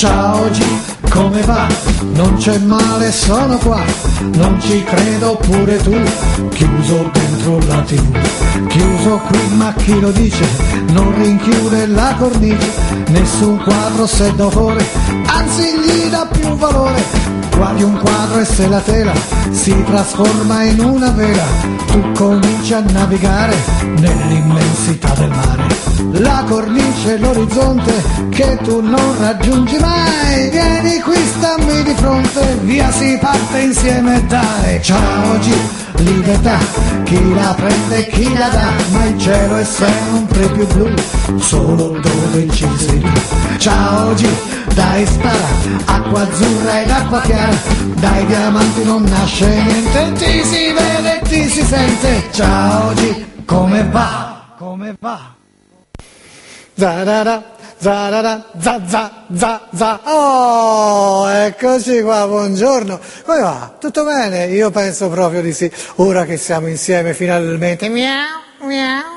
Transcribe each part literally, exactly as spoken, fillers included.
Ciao G, come va? Non c'è male, sono qua. Non ci credo pure tu. Chiuso dentro la tivù. Chiuso qui, ma chi lo dice? Non rinchiude la cornice. Nessun quadro se d'autore, anzi gli dà più valore. Guardi un quadro e se la tela si trasforma in una vela, tu cominci a navigare nell'immensità del mare. La cornice, l'orizzonte che tu non raggiungi mai. Vieni qui, stammi di fronte, via si parte insieme, dai. Ciao G, libertà, chi la prende e chi la dà, ma il cielo è sempre più blu, solo dove ci sei tu. Ciao G, dai spara, acqua azzurra ed acqua chiara, dai diamanti non nasce niente, ti si vede e ti si sente. Ciao G, come va? Come va? Zarara, zarara, za za za za. Oh, eccoci qua, buongiorno. Come va? Tutto bene? Io penso proprio di sì. Ora che siamo insieme finalmente. Miau, miau.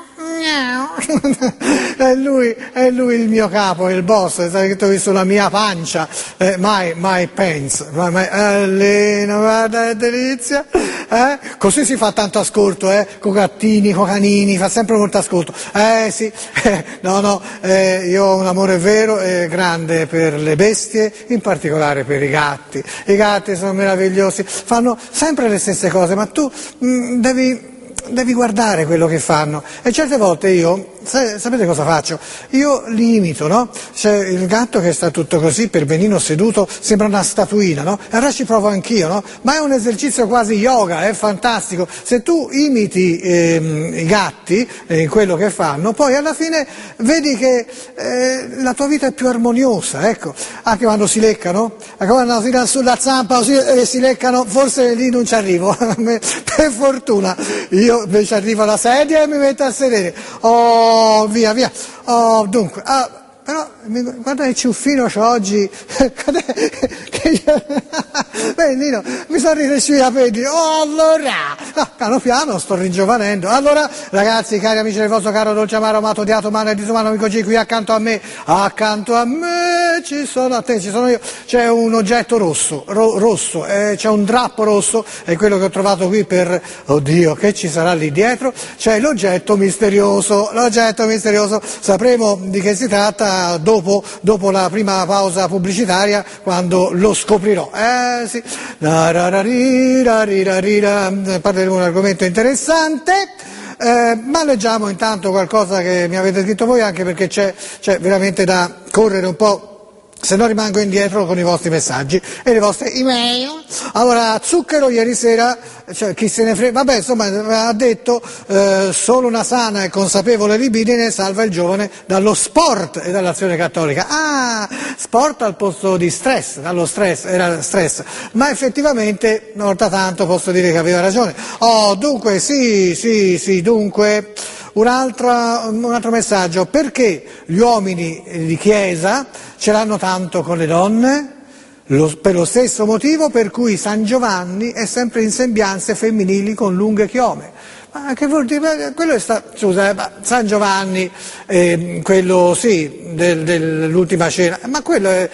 È lui, è lui il mio capo, il boss, sai che ho visto la mia pancia, eh, mai, mai penso, mai, mai, alleno, guarda, è delizia, eh? Così si fa tanto ascolto, eh? Con gattini, con canini, fa sempre molto ascolto, eh sì, eh, no no, eh, io ho un amore vero e grande per le bestie, in particolare per i gatti, i gatti sono meravigliosi, fanno sempre le stesse cose, ma tu mh, devi... devi guardare quello che fanno e certe volte io, sapete cosa faccio? Io li imito, no? C'è il gatto che sta tutto così, per benino seduto, sembra una statuina, no? E allora ci provo anch'io, no? Ma è un esercizio quasi yoga, è fantastico. Se tu imiti ehm, i gatti in eh, quello che fanno, poi alla fine vedi che eh, la tua vita è più armoniosa, ecco. Anche quando si leccano, quando si danno sulla zampa così, e si leccano, forse lì non ci arrivo, per fortuna. Io invece arrivo alla sedia e mi metto a sedere. Oh, via, via. Oh, dunque, ah, però, guarda che ciuffino c'ho oggi. Beh, Nino, mi sono ricresciuti i capelli. Oh, allora, no, piano piano sto ringiovanendo. Allora, ragazzi, cari amici del vostro caro dolce amaro amato odiato umano e disumano amico G, qui accanto a me, accanto a me ci sono, a te ci sono io, c'è un oggetto rosso, ro, rosso, eh, c'è un drappo rosso, è quello che ho trovato qui per, oddio, che ci sarà lì dietro, c'è l'oggetto misterioso, l'oggetto misterioso, sapremo di che si tratta dopo, dopo la prima pausa pubblicitaria, quando lo scoprirò. Eh sì, parleremo di un argomento interessante. Eh, ma leggiamo intanto qualcosa che mi avete scritto voi, anche perché c'è, c'è veramente da correre un po', se no rimango indietro con i vostri messaggi e le vostre email. Allora, Zucchero ieri sera, cioè, chi se ne frega, vabbè, insomma, ha detto eh, solo una sana e consapevole libidine salva il giovane dallo sport e dall'azione cattolica. Ah, sport al posto di stress, dallo stress, era stress, ma effettivamente una volta tanto posso dire che aveva ragione. Oh, dunque, sì, sì, sì, dunque... Un altro, un altro messaggio, perché gli uomini di chiesa ce l'hanno tanto con le donne? Lo, per lo stesso motivo per cui San Giovanni è sempre in sembianze femminili con lunghe chiome. Ma che vuol dire? Quello è sta, scusa, San Giovanni, eh, quello sì, del, dell'ultima cena, ma quello è,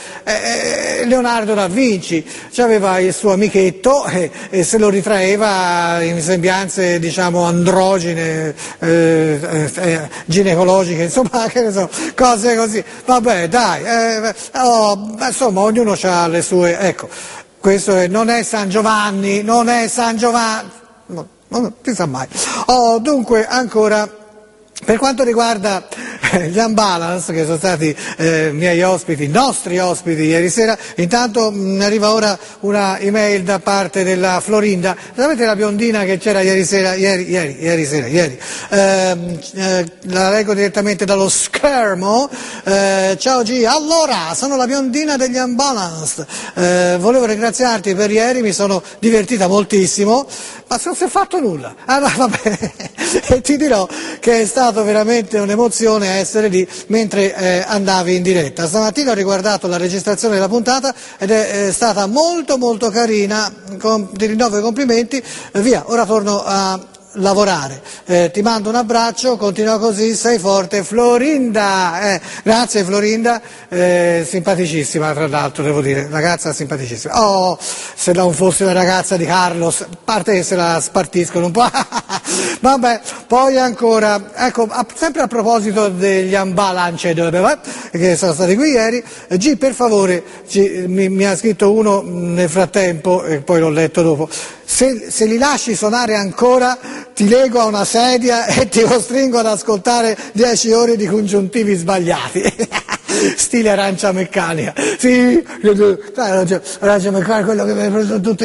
è Leonardo da Vinci, aveva il suo amichetto e, e se lo ritraeva in sembianze, diciamo, androgine, eh, eh, ginecologiche, insomma, che ne so, cose così. Vabbè, dai, eh, oh, insomma, ognuno ha le sue, ecco, questo è, non è San Giovanni, non è San Giovanni. No. Non si sa mai. Oh, dunque, ancora, per quanto riguarda eh, gli Unbalance, che sono stati eh, miei ospiti, nostri ospiti ieri sera, intanto mh, arriva ora una email da parte della Florinda. Sapete la biondina che c'era ieri sera, ieri, ieri, ieri sera, ieri, eh, eh, la leggo direttamente dallo schermo. Eh, ciao G, allora, sono la biondina degli Unbalanced, eh, volevo ringraziarti per ieri, mi sono divertita moltissimo, ma non si è fatto nulla. Ah, no, vabbè. E ti dirò che è stato veramente un'emozione essere lì mentre eh, andavi in diretta. Stamattina ho riguardato la registrazione della puntata ed è, è stata molto molto carina, com, ti rinnovo i complimenti, eh, via, ora torno a lavorare. Eh, ti mando un abbraccio, continua così, sei forte, Florinda. Eh, grazie Florinda, eh, simpaticissima tra l'altro, devo dire, ragazza simpaticissima. Oh, se non fosse la ragazza di Carlos, a parte che se la spartiscono un po'. Vabbè, poi ancora, ecco, a, sempre a proposito degli Unbalanced, che sono stati qui ieri, G, per favore, G, mi, mi ha scritto uno nel frattempo, e poi l'ho letto dopo, se, se li lasci suonare ancora ti lego a una sedia e ti costringo ad ascoltare dieci ore di congiuntivi sbagliati. Stile Arancia Meccanica. Sì, Arancia, arancia Meccanica, quello che mi ha preso tutti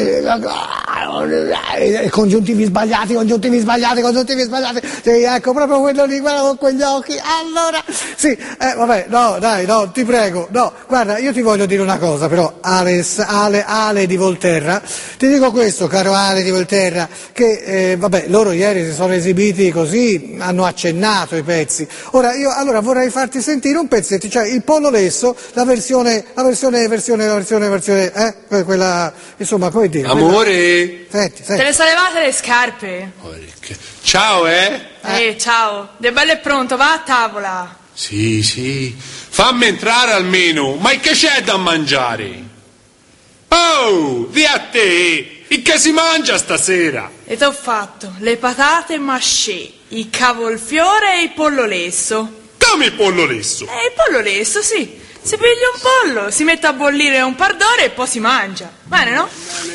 i congiuntivi sbagliati, congiuntivi sbagliati, congiuntivi sbagliati. Sì, ecco, proprio quello lì, guarda con quegli occhi. Allora, sì, eh, vabbè, no, dai, no, ti prego, no, guarda, io ti voglio dire una cosa, però, Ales, Ale, Ale di Volterra, ti dico questo, caro Ale di Volterra, che, eh, vabbè, loro ieri si sono esibiti così, hanno accennato i pezzi. Ora, io, allora, vorrei farti sentire un pezzetto, cioè, il Pollo Lesso, la versione, la versione, versione, la versione, versione, eh, quella, insomma, come dire. Amore. Quella... Senti, senti. Te le sono levate le scarpe? Ciao, eh? Eh, eh ciao. De bello è pronto, va a tavola. Sì, sì. Fammi entrare almeno. Ma che c'è da mangiare? Oh, via a te. E che si mangia stasera? E t'ho fatto le patate masché, il cavolfiore e il pollo lesso. Come il pollo lesso? Eh, il pollo lesso, sì. Si piglia un pollo, si mette a bollire un par d'ore e poi si mangia. Bene, no?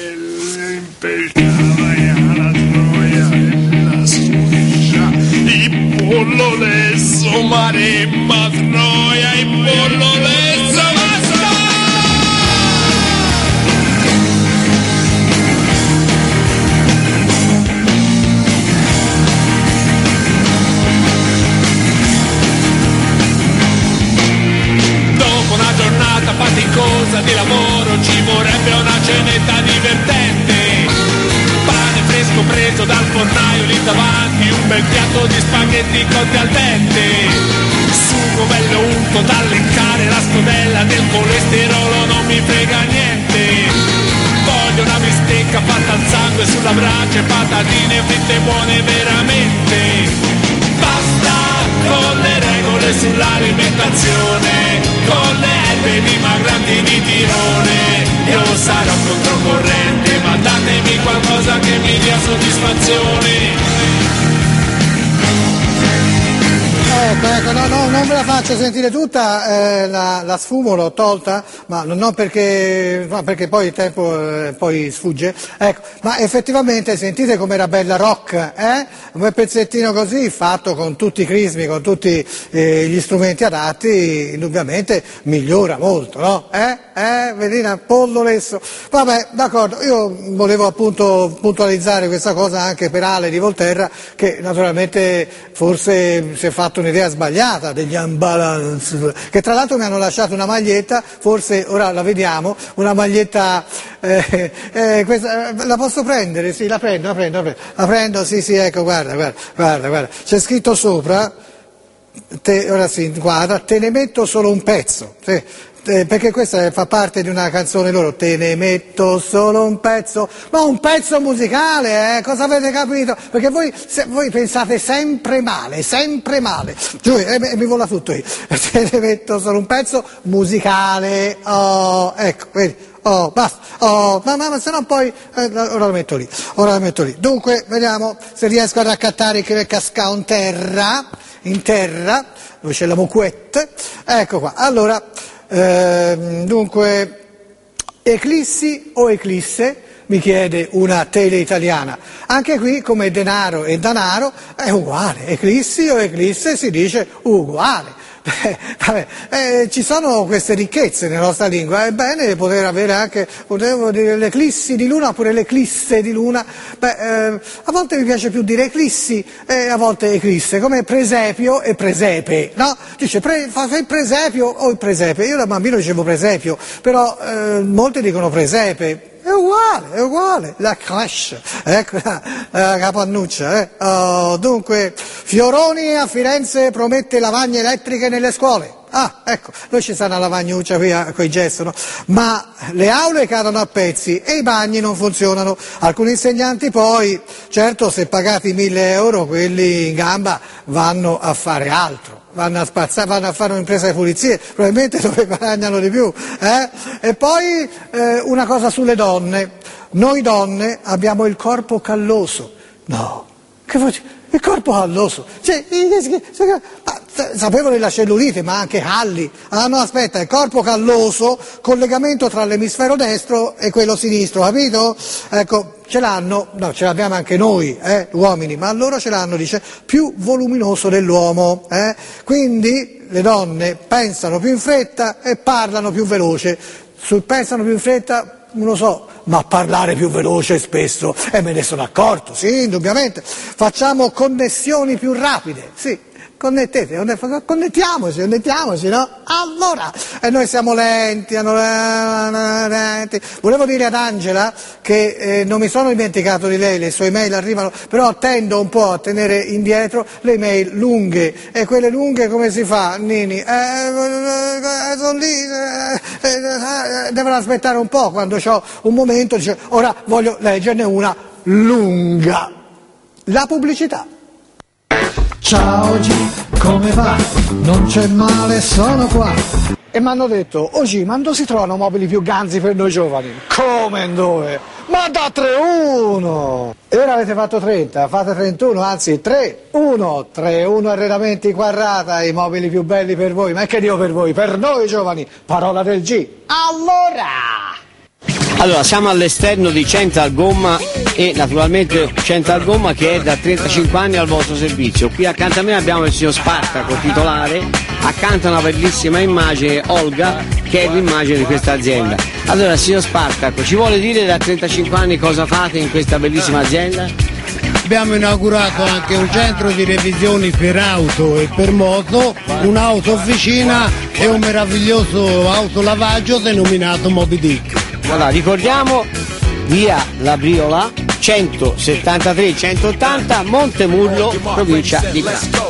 Il pollo lesso, maremma, troia, il pollo lesso, basta! Dopo una giornata faticosa di lavoro ci vorrebbe una cenetta divertente. Pane fresco preso dal fornaio lì davanti, un bel piatto di spaghetti cotti al dente, sugo bello unto da leccare, la scodella del colesterolo non mi frega niente. Voglio una bistecca fatta al sangue sulla brace, patatine fritte buone veramente. Basta con le regole sull'alimentazione, con le erbe dimagranti di tirone. Io sarò controcorrente, ma datemi qualcosa che mi dia soddisfazione. Ecco, ecco, no, no, non ve la faccio sentire tutta, eh, la, la sfumo, l'ho tolta, ma non perché, no, perché poi il tempo eh, poi sfugge, ecco, ma effettivamente sentite com'era bella rock, eh? Un pezzettino così, fatto con tutti i crismi, con tutti eh, gli strumenti adatti, indubbiamente migliora molto, no? Eh? Eh? Vedina, pollo lesso. Vabbè, d'accordo, io volevo appunto puntualizzare questa cosa anche per Ale di Volterra, che naturalmente forse si è fatto un'idea sbagliata degli Unbalanced, che tra l'altro mi hanno lasciato una maglietta, forse ora la vediamo, una maglietta, eh, eh, questa, la posso prendere? Sì, la prendo, la prendo, la prendo, la prendo, sì, sì, ecco, guarda, guarda, guarda, guarda, c'è scritto sopra, te, ora si inquadra, te ne metto solo un pezzo, sì. Eh, perché questa fa parte di una canzone loro, te ne metto solo un pezzo, ma un pezzo musicale, eh? Cosa avete capito? Perché voi, se, voi pensate sempre male, sempre male, giù, eh, mi vola tutto io, te ne metto solo un pezzo musicale, oh, ecco, vedi, oh, basta, oh, ma, ma, ma se no poi, eh, ora lo metto lì, ora lo metto lì, dunque, vediamo se riesco a raccattare che casca in terra, in terra, dove c'è la moquette, ecco qua, allora, Uh, dunque, eclissi o eclisse? Mi chiede una tele italiana. Anche qui, come denaro e danaro, è uguale. Eclissi o eclisse si dice uguale. Beh, vabbè, eh, ci sono queste ricchezze nella nostra lingua, è bene poter avere anche, potevo dire l'eclissi di luna oppure l'eclisse di luna. Beh, eh, a volte mi piace più dire eclissi e a volte eclisse, come presepio e presepe, no? Dice, pre, fa, fa il presepio o il presepe, io da bambino dicevo presepio, però eh, molti dicono presepe. È uguale, è uguale, la crash, ecco la, la capannuccia. Eh. Oh, dunque, Fioroni a Firenze promette lavagne elettriche nelle scuole. Ah, ecco, noi ci sta una lavagnuccia qui con i gesso, no? Ma le aule cadono a pezzi e i bagni non funzionano. Alcuni insegnanti poi, certo, se pagati mille euro, quelli in gamba vanno a fare altro. Vanno a spazzare, vanno a fare un'impresa di pulizie, probabilmente dove guadagnano di più. Eh? E poi eh, una cosa sulle donne. Noi donne abbiamo il corpo calloso. No, che faccio? Il corpo calloso. Cioè, ma, sapevo della cellulite, ma anche Halli. Ah no, aspetta, il corpo calloso, collegamento tra l'emisfero destro e quello sinistro, capito? Ecco, ce l'hanno, no, ce l'abbiamo anche noi, eh, uomini, ma loro ce l'hanno, dice, più voluminoso dell'uomo. Eh? Quindi le donne pensano più in fretta e parlano più veloce. Sul pensano più in fretta, non lo so, ma parlare più veloce spesso, e me ne sono accorto, sì, indubbiamente. Facciamo connessioni più rapide, sì. Connettete, connettiamoci, connettiamoci, no? Allora, e noi siamo lenti, lenti. Volevo dire ad Angela che eh, non mi sono dimenticato di lei, le sue email arrivano, però tendo un po' a tenere indietro le email lunghe, e quelle lunghe come si fa, Nini? Eh, eh, sono lì, eh, eh, devono aspettare un po', quando ho un momento, dice, ora voglio leggerne una lunga. La pubblicità. Ciao G, come va? Non c'è male, sono qua. E mi hanno detto, oh G, ma dove si trovano mobili più ganzi per noi giovani? Come e dove? Ma da tre uno! E ora avete fatto trenta, fate trentuno, anzi tre uno, tre uno arredamenti Quarrata, i mobili più belli per voi. Ma che Dio per voi? Per noi giovani, parola del G. Allora! Allora, siamo all'esterno di Central Gomma e naturalmente Central Gomma che è da trentacinque anni al vostro servizio. Qui accanto a me abbiamo il signor Spartaco, titolare, accanto a una bellissima immagine, Olga, che è l'immagine di questa azienda. Allora, signor Spartaco, ci vuole dire da trentacinque anni cosa fate in questa bellissima azienda? Abbiamo inaugurato anche un centro di revisioni per auto e per moto, un'auto officina e un meraviglioso autolavaggio denominato Moby Dick. Allora, ricordiamo via La Briola, centosettantatré centottanta, Montemurlo, provincia di Prato.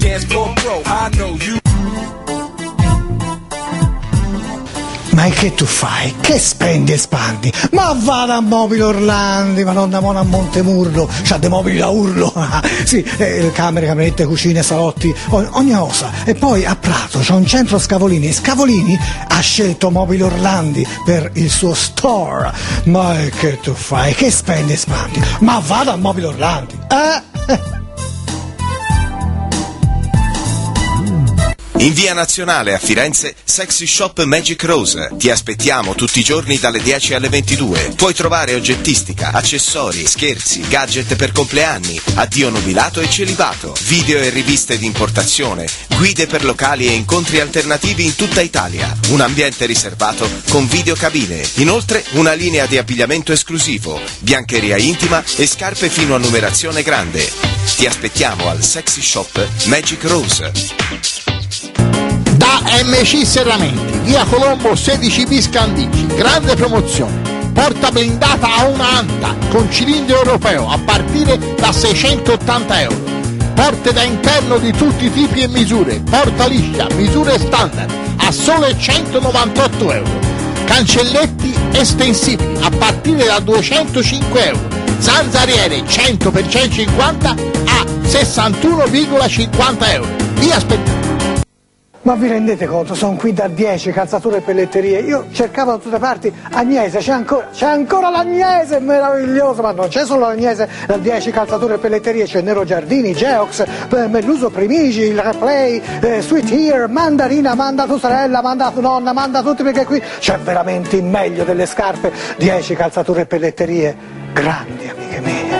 Ma che tu fai? Che spendi e spandi? Ma vada a Mobili Orlandi, ma non da Mona a Montemurlo, c'ha dei mobili da urlo, sì, eh, camere, camerette, cucine, salotti, ogni cosa. E poi a Prato c'è un centro Scavolini, e Scavolini ha scelto Mobili Orlandi per il suo store. Ma che tu fai? Che spendi e spandi? Ma vada a Mobili Orlandi, eh? In via Nazionale a Firenze, Sexy Shop Magic Rose. Ti aspettiamo tutti i giorni dalle dieci alle ventidue. Puoi trovare oggettistica, accessori, scherzi, gadget per compleanni, addio nubilato e celibato, video e riviste di importazione, guide per locali e incontri alternativi in tutta Italia. Un ambiente riservato con videocabine. Inoltre una linea di abbigliamento esclusivo, biancheria intima e scarpe fino a numerazione grande. Ti aspettiamo al Sexy Shop Magic Rose. Da M C Serramenti, via Colombo sedici bis Candici, grande promozione. Porta blindata a una anta con cilindro europeo a partire da seicentottanta euro. Porte da interno di tutti i tipi e misure, porta liscia, misure standard a sole centonovantotto euro. Cancelletti estensibili a partire da duecentocinque euro. Zanzariere cento per centocinquanta a sessantuno virgola cinquanta euro. Vi aspettiamo. Ma vi rendete conto? Sono qui da dieci, calzature e pelletterie. Io cercavo da tutte parti Agnese, c'è ancora, c'è ancora l'Agnese, meraviglioso, ma non c'è solo l'Agnese da dieci, calzature e pelletterie, c'è Nero Giardini, Geox, Melluso Primigi, il Replay, eh, Sweet Ear, Mandarina, manda tua sorella, manda tua nonna, manda tutti, perché qui c'è veramente il meglio delle scarpe, dieci calzature e pelletterie, grandi amiche mie.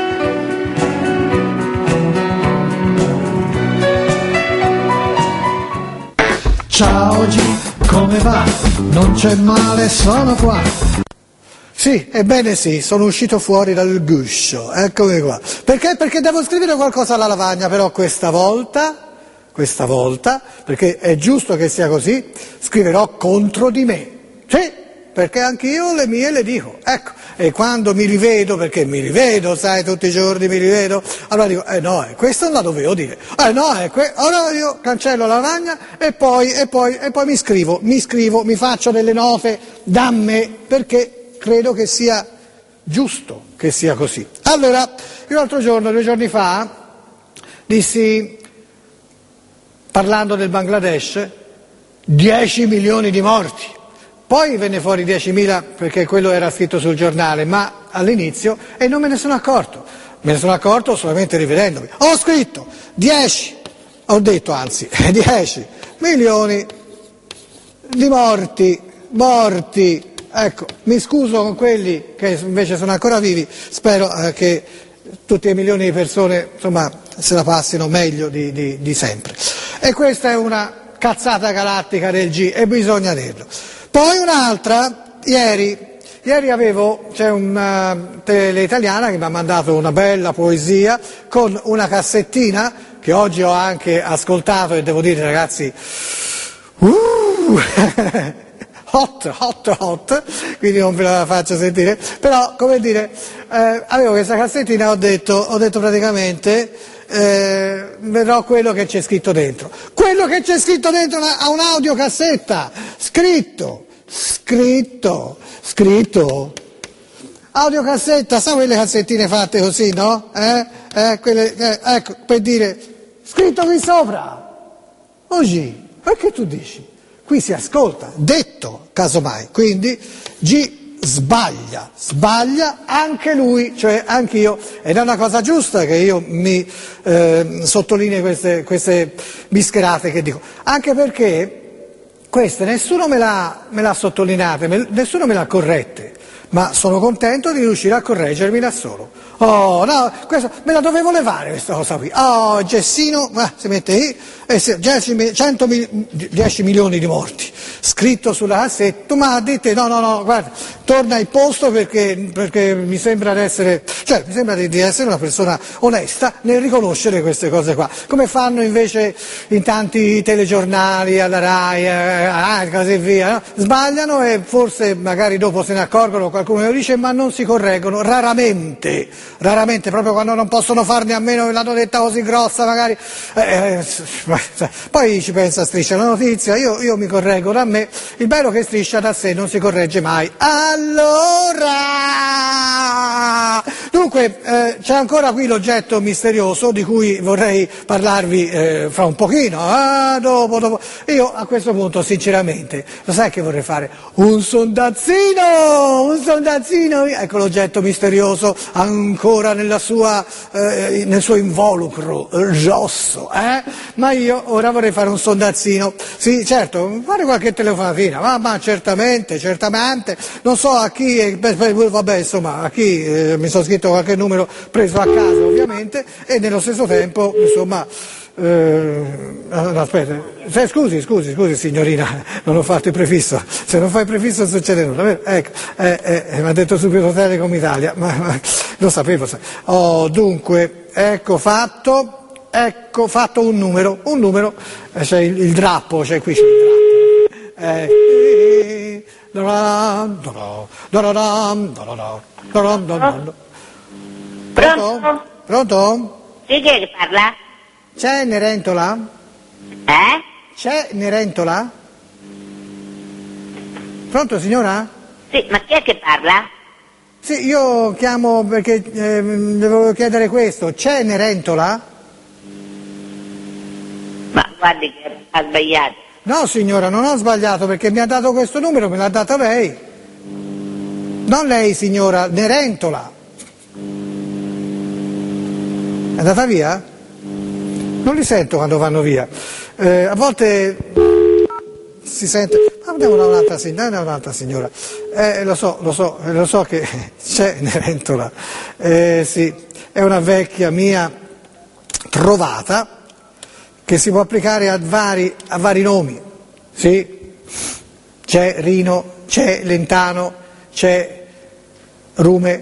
Ciao G, come va? Non c'è male, sono qua. Sì, ebbene sì, sono uscito fuori dal guscio, eccomi qua. Perché? Perché devo scrivere qualcosa alla lavagna, però questa volta, questa volta, perché è giusto che sia così, scriverò contro di me. Sì, perché anch'io le mie le dico, ecco, e quando mi rivedo, perché mi rivedo, sai, tutti i giorni mi rivedo, allora dico, eh no, eh, questo non la dovevo dire, eh no, eh, que-. Allora io cancello la lavagna e poi, e poi, e poi mi scrivo, mi scrivo, mi faccio delle note da me, perché credo che sia giusto che sia così. Allora, io l'altro giorno, due giorni fa, dissi, parlando del Bangladesh, dieci milioni di morti. Poi venne fuori diecimila perché quello era scritto sul giornale, ma all'inizio, e non me ne sono accorto. Me ne sono accorto solamente rivedendomi. Ho scritto dieci, ho detto anzi, dieci milioni di morti, morti. Ecco, mi scuso con quelli che invece sono ancora vivi, spero eh, che tutti i milioni di persone, insomma, se la passino meglio di, di, di sempre. E questa è una cazzata galattica del G e bisogna dirlo. Poi un'altra, ieri, ieri avevo, c'è una tele italiana che mi ha mandato una bella poesia con una cassettina che oggi ho anche ascoltato e devo dire ragazzi, uh, hot, hot, hot, quindi non ve la faccio sentire, però come dire, eh, avevo questa cassettina e ho detto, ho detto praticamente, eh, vedrò quello che c'è scritto dentro. Quello che c'è scritto dentro ha un'audiocassetta, scritto, scritto, scritto, audiocassetta, sai quelle cassettine fatte così, no? Eh? Eh, quelle, eh, ecco, per dire, scritto qui sopra, oggi, perché tu dici? Qui si ascolta, detto, casomai, quindi G sbaglia, sbaglia anche lui, cioè anch'io, ed è una cosa giusta che io mi eh, sottolinei queste, queste bischerate che dico, anche perché queste nessuno me l'ha, me l'ha sottolineate, me, nessuno me l'ha corrette, ma sono contento di riuscire a correggermi da solo. Oh, no, questo, me la dovevo levare questa cosa qui. Oh, Gessino, ah, si mette lì, e si, dieci, cento, dieci milioni di morti, scritto sulla cassetta, ma dite, no, no, no, guarda, torna in posto perché, perché mi sembra di essere, cioè, mi sembra di, di essere una persona onesta nel riconoscere queste cose qua, come fanno invece in tanti telegiornali, alla Rai, eh, così via, no? Sbagliano e forse magari dopo se ne accorgono, qualcuno lo dice, ma non si correggono, raramente. Raramente, proprio quando non possono farne a meno, l'hanno detta così grossa magari, eh, eh, poi ci pensa Striscia la notizia, io, io mi correggo da me, il bello che Striscia da sé non si corregge mai. Allora, dunque eh, c'è ancora qui l'oggetto misterioso di cui vorrei parlarvi eh, fra un pochino, ah, dopo, dopo. Io a questo punto sinceramente, lo sai che vorrei fare? Un sondazzino, un sondazzino, ecco l'oggetto misterioso ancora nella sua, eh, nel suo involucro rosso, eh? Ma io ora vorrei fare un sondazzino, sì certo, fare qualche telefonatina, ma, ma certamente, certamente, non so a chi, eh, vabbè insomma, a chi eh, mi sono scritto qualche numero preso a caso ovviamente e nello stesso tempo insomma, eh, aspetta, se, scusi, scusi, scusi signorina, non ho fatto il prefisso, se non fai il prefisso non succede nulla, vero? Ecco, eh, eh, mi ha detto subito Telecom Italia, ma, ma lo sapevo, oh, dunque, ecco fatto. Ecco, fatto un numero, un numero, eh, c'è il, il drappo, c'è qui c'è il drappo. Eh, Pronto? Pronto? Sì, chi è che parla? C'è Nerentola? Eh? C'è Nerentola? Pronto signora? Sì, ma chi è che parla? Sì, io chiamo perché eh, devo chiedere questo, c'è Nerentola? Ma guardi che ha sbagliato. No signora, non ho sbagliato perché mi ha dato questo numero, me l'ha dato lei. Non lei signora, Nerentola. È andata via? Non li sento quando vanno via. Eh, a volte si sente. Ma andiamo da un'altra signora, da un'altra signora. Eh, lo so, lo so, lo so che c'è Nerentola. Eh, sì, è una vecchia mia trovata che si può applicare a vari, a vari nomi, sì, c'è Rino, c'è Lentano, c'è Rume,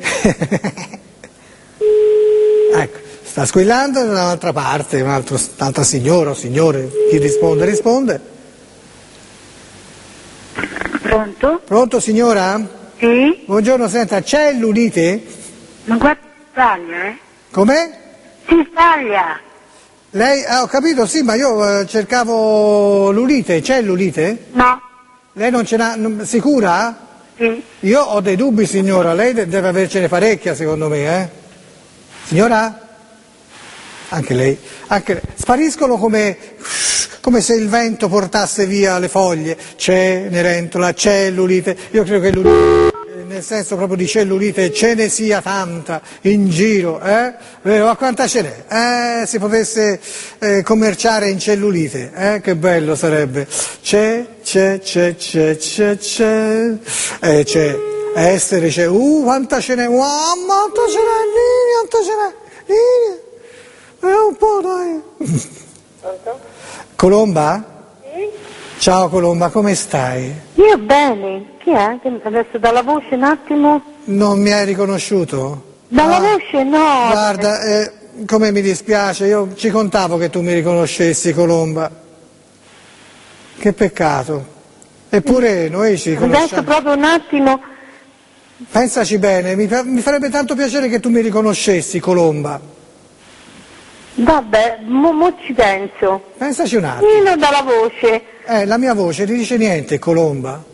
ecco, sta squillando da un'altra parte, un altro, un'altra signora o signore, chi risponde risponde. Pronto? Pronto? Pronto signora? Sì? Buongiorno, senta, c'è l'unite? Ma guarda, sbaglia, eh? Com'è? Si sbaglia. Lei, ah, ho capito, sì, ma io eh, cercavo l'unite, c'è l'unite? No. Lei non ce n'ha, non- sicura? Sì. Io ho dei dubbi signora, lei de- deve avercene parecchia secondo me, eh? Signora? Anche lei, anche lei. Spariscono come, come se il vento portasse via le foglie, cenerentola, cellulite, io credo che l'unite, eh, nel senso proprio di cellulite, ce ne sia tanta in giro, eh? Vero? Ma quanta ce n'è? Eh, si potesse eh, commerciare in cellulite, eh? Che bello sarebbe. C'è, c'è, c'è, c'è, c'è, c'è, eh, c'è, essere c'è, uh, quanta ce n'è, wow, quanta ce n'è, lì, quanta ce n'è, lì. Eh, un po' dai. Pronto? Colomba? Sì? Ciao Colomba, come stai? Io bene. Chi è? Che- Adesso dalla voce un attimo. Non mi hai riconosciuto? Dalla Ah, voce no. Guarda, eh, come mi dispiace, io ci contavo che tu mi riconoscessi Colomba. Che peccato. Eppure noi ci Adesso conosciamo. proprio un attimo. Pensaci bene, mi, fa- mi farebbe tanto piacere che tu mi riconoscessi Colomba. Vabbè, mo, mo ci penso. Pensaci un attimo. Io dalla voce. Eh, la mia voce ti dice niente, Colomba?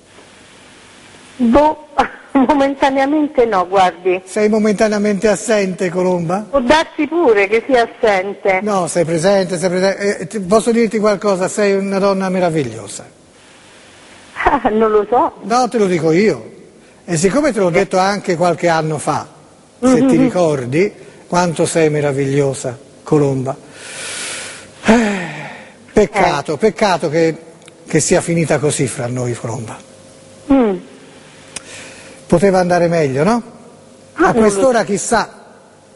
Boh, momentaneamente no, guardi. Sei momentaneamente assente, Colomba? Può darsi pure che sia assente. No, sei presente, sei presente. Eh, ti- posso dirti qualcosa, sei una donna meravigliosa. Ah, non lo so. No, te lo dico io. E siccome te l'ho detto anche qualche anno fa, se ti ricordi, quanto sei meravigliosa, Colomba. Eh, peccato, peccato che, che sia finita così fra noi, Colomba. Mm. Poteva andare meglio, no? Ah, A non quest'ora chissà.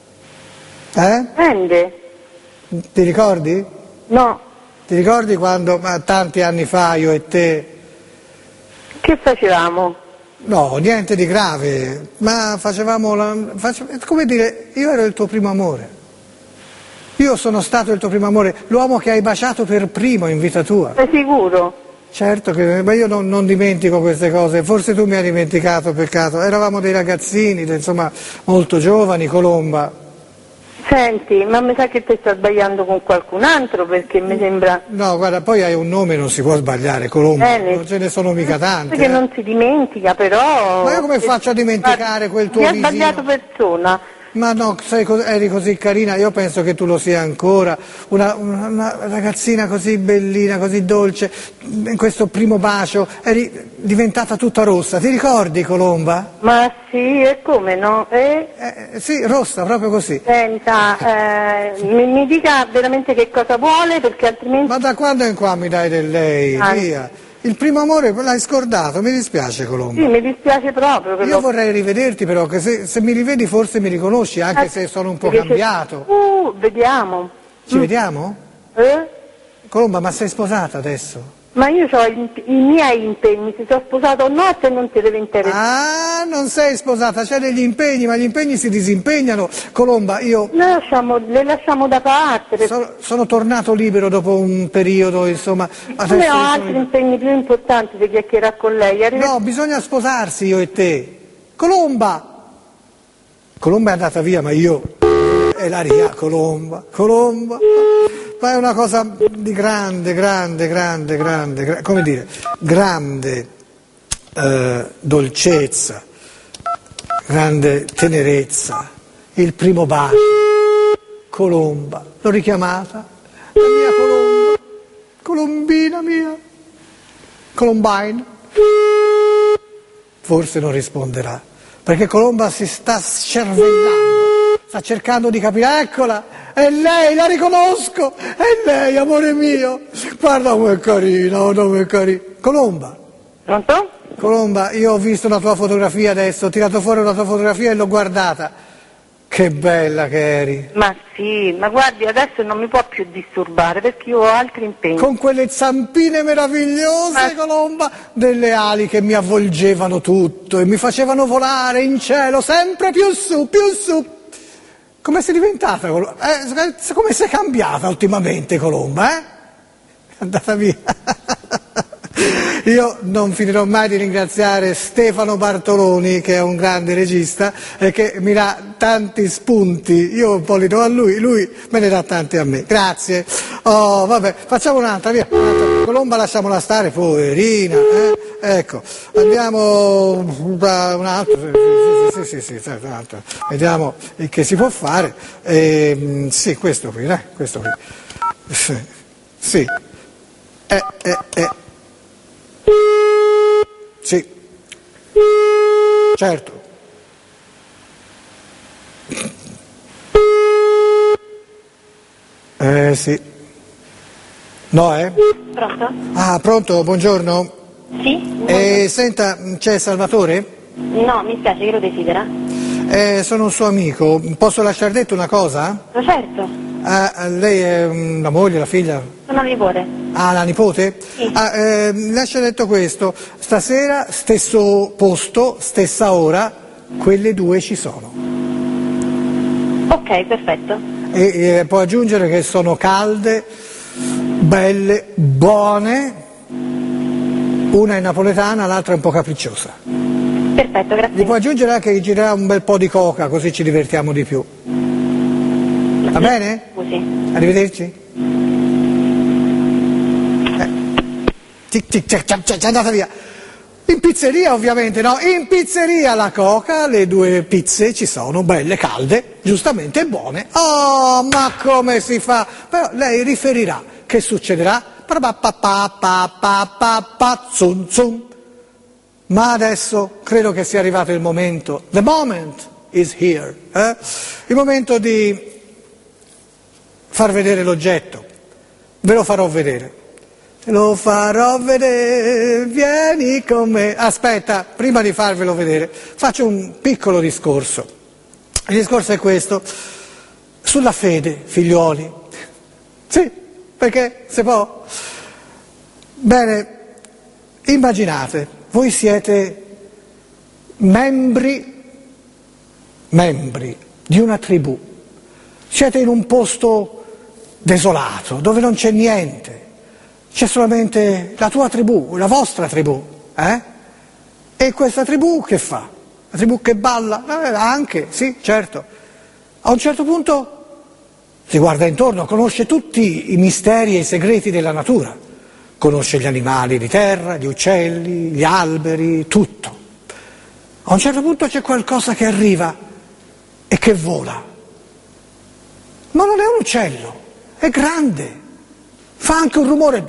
Eh? Prende? Ti ricordi? No. Ti ricordi quando, ma tanti anni fa, io e te... Che facevamo? No, niente di grave, ma facevamo, la, face- come dire, io ero il tuo primo amore. Io sono stato il tuo primo amore, l'uomo che hai baciato per primo in vita tua. Sei sicuro? Certo che, ma io non, non dimentico queste cose, forse tu mi hai dimenticato, peccato. Eravamo dei ragazzini, de- insomma, molto giovani, Colomba. Senti, ma mi sa che ti sta sbagliando con qualcun altro perché mi sembra... No, guarda, poi hai un nome, non si può sbagliare, Colomba, Bene. non ce ne sono mica tanti. Perché eh. non si dimentica, però... Ma io come faccio a dimenticare quel tuo Mi ha visino? sbagliato persona. Ma no, sei co- eri così carina, io penso che tu lo sia ancora, una, una- una ragazzina così bellina, così dolce, in questo primo bacio eri diventata tutta rossa, ti ricordi Colomba? Ma sì, e come no? Eh? Eh, sì, rossa, proprio così. Senta, eh, mi, mi dica veramente che cosa vuole perché altrimenti... Ma da quando in qua mi dai del lei, Ah. via. Il primo amore l'hai scordato, mi dispiace Colomba. Sì, mi dispiace proprio. che Io lo- vorrei rivederti però, che se, se mi rivedi forse mi riconosci, anche se sono un po' Perché c'è- cambiato. Uh, vediamo. Ci vediamo? Eh? Colomba, ma sei sposata adesso? Ma io ho i, i miei impegni, se sono sposato o no, a te non ti deve interessare. Ah, non sei sposata, c'è degli impegni, ma gli impegni si disimpegnano. Colomba, io Le lasciamo, le lasciamo da parte. sono, sono tornato libero dopo un periodo, insomma. Adesso Come ho sono- altri impegni più importanti di chiacchierare con lei. Arrive- No, bisogna sposarsi io e te. Colomba! Colomba è andata via, ma io... E la ria, Colomba, Colomba. Ma è una cosa di grande, grande, grande, grande, gra- come dire, grande eh, dolcezza, grande tenerezza. Il primo bacio, Colomba, l'ho richiamata, la mia Colomba, Colombina mia, Columbine. Forse non risponderà, perché Colomba si sta scervellando, sta cercando di capire, eccola, è lei, la riconosco, è lei, amore mio, guarda come è carina, guarda come è carina. Colomba, Pronto? Colomba, io ho visto la tua fotografia adesso, ho tirato fuori la tua fotografia e l'ho guardata, che bella che eri. Ma sì, ma guardi, adesso non mi può più disturbare perché io ho altri impegni. Con quelle zampine meravigliose, Ma- Colomba, delle ali che mi avvolgevano tutto e mi facevano volare in cielo sempre più su, più su. Come sei diventata, Colomba? Eh, come sei cambiata ultimamente, Colomba, eh? È andata via. Io non finirò mai di ringraziare Stefano Bartoloni, che è un grande regista e che mi dà tanti spunti. Io un po' li do a lui, lui me ne dà tanti a me. Grazie. Oh, vabbè, facciamo un'altra, via. Un'altra. Colomba lasciamola stare, poverina. Eh? Ecco, andiamo da un altro. Sì, sì, sì, sì, un altro. Vediamo che si può fare. Eh, sì, questo qui, eh? Questo qui. Sì. Sì. Eh, eh, eh. Sì. Certo. Eh sì. No, eh? Pronto? Ah, pronto, buongiorno. Sì? Eh, senta, c'è Salvatore? No, mi spiace, che lo desidera? Eh, sono un suo amico. Posso lasciar detto una cosa? Lo certo. Ah, lei è una moglie, la figlia? Sono la nipote. Ah, la nipote? Sì. Ah, eh, lascia detto questo, stasera stesso posto, stessa ora, quelle due ci sono. Ok, perfetto. E, e può aggiungere che sono calde, belle, buone, una è napoletana, l'altra è un po' capricciosa. Perfetto, grazie. Gli può aggiungere anche che girerà un bel po' di coca, così ci divertiamo di più. Va bene? Scusi. Arrivederci. Eh. Tic, tic, tic, tic, tic, è andata via. In pizzeria ovviamente, no? In pizzeria la coca, le due pizze ci sono, belle, calde, giustamente buone. Oh, ma come si fa? Però lei riferirà che succederà. Zun, zun. Ma adesso credo che sia arrivato il momento. The moment is here. Eh? Il momento di far vedere l'oggetto. Ve lo farò vedere. Lo farò vedere, vieni con me. Aspetta, prima di farvelo vedere, faccio un piccolo discorso. Il discorso è questo, sulla fede, figliuoli. Sì, perché se può. Bene, immaginate, voi siete membri, membri di una tribù. Siete in un posto desolato, dove non c'è niente. C'è solamente la tua tribù, la vostra tribù, eh? E questa tribù che fa? La tribù che balla? Eh, anche, sì, certo. A un certo punto si guarda intorno, conosce tutti i misteri e i segreti della natura, conosce gli animali di terra, gli uccelli, gli alberi, tutto. A un certo punto c'è qualcosa che arriva e che vola. Ma non è un uccello, è grande. Fa anche un rumore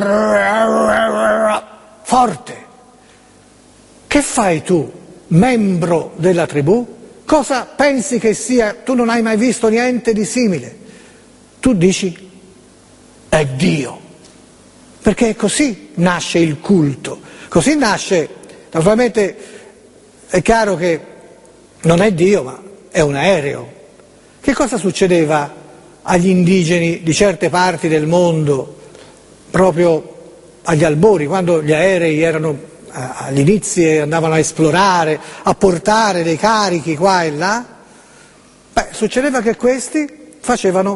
forte. Che fai tu, membro della tribù? Cosa pensi che sia? Tu non hai mai visto niente di simile. Tu dici, è Dio. Perché così nasce il culto. Così nasce, naturalmente è chiaro che non è Dio, ma è un aereo. Che cosa succedeva agli indigeni di certe parti del mondo, proprio agli albori, quando gli aerei erano agli inizi e andavano a esplorare, a portare dei carichi qua e là? Beh, succedeva che questi facevano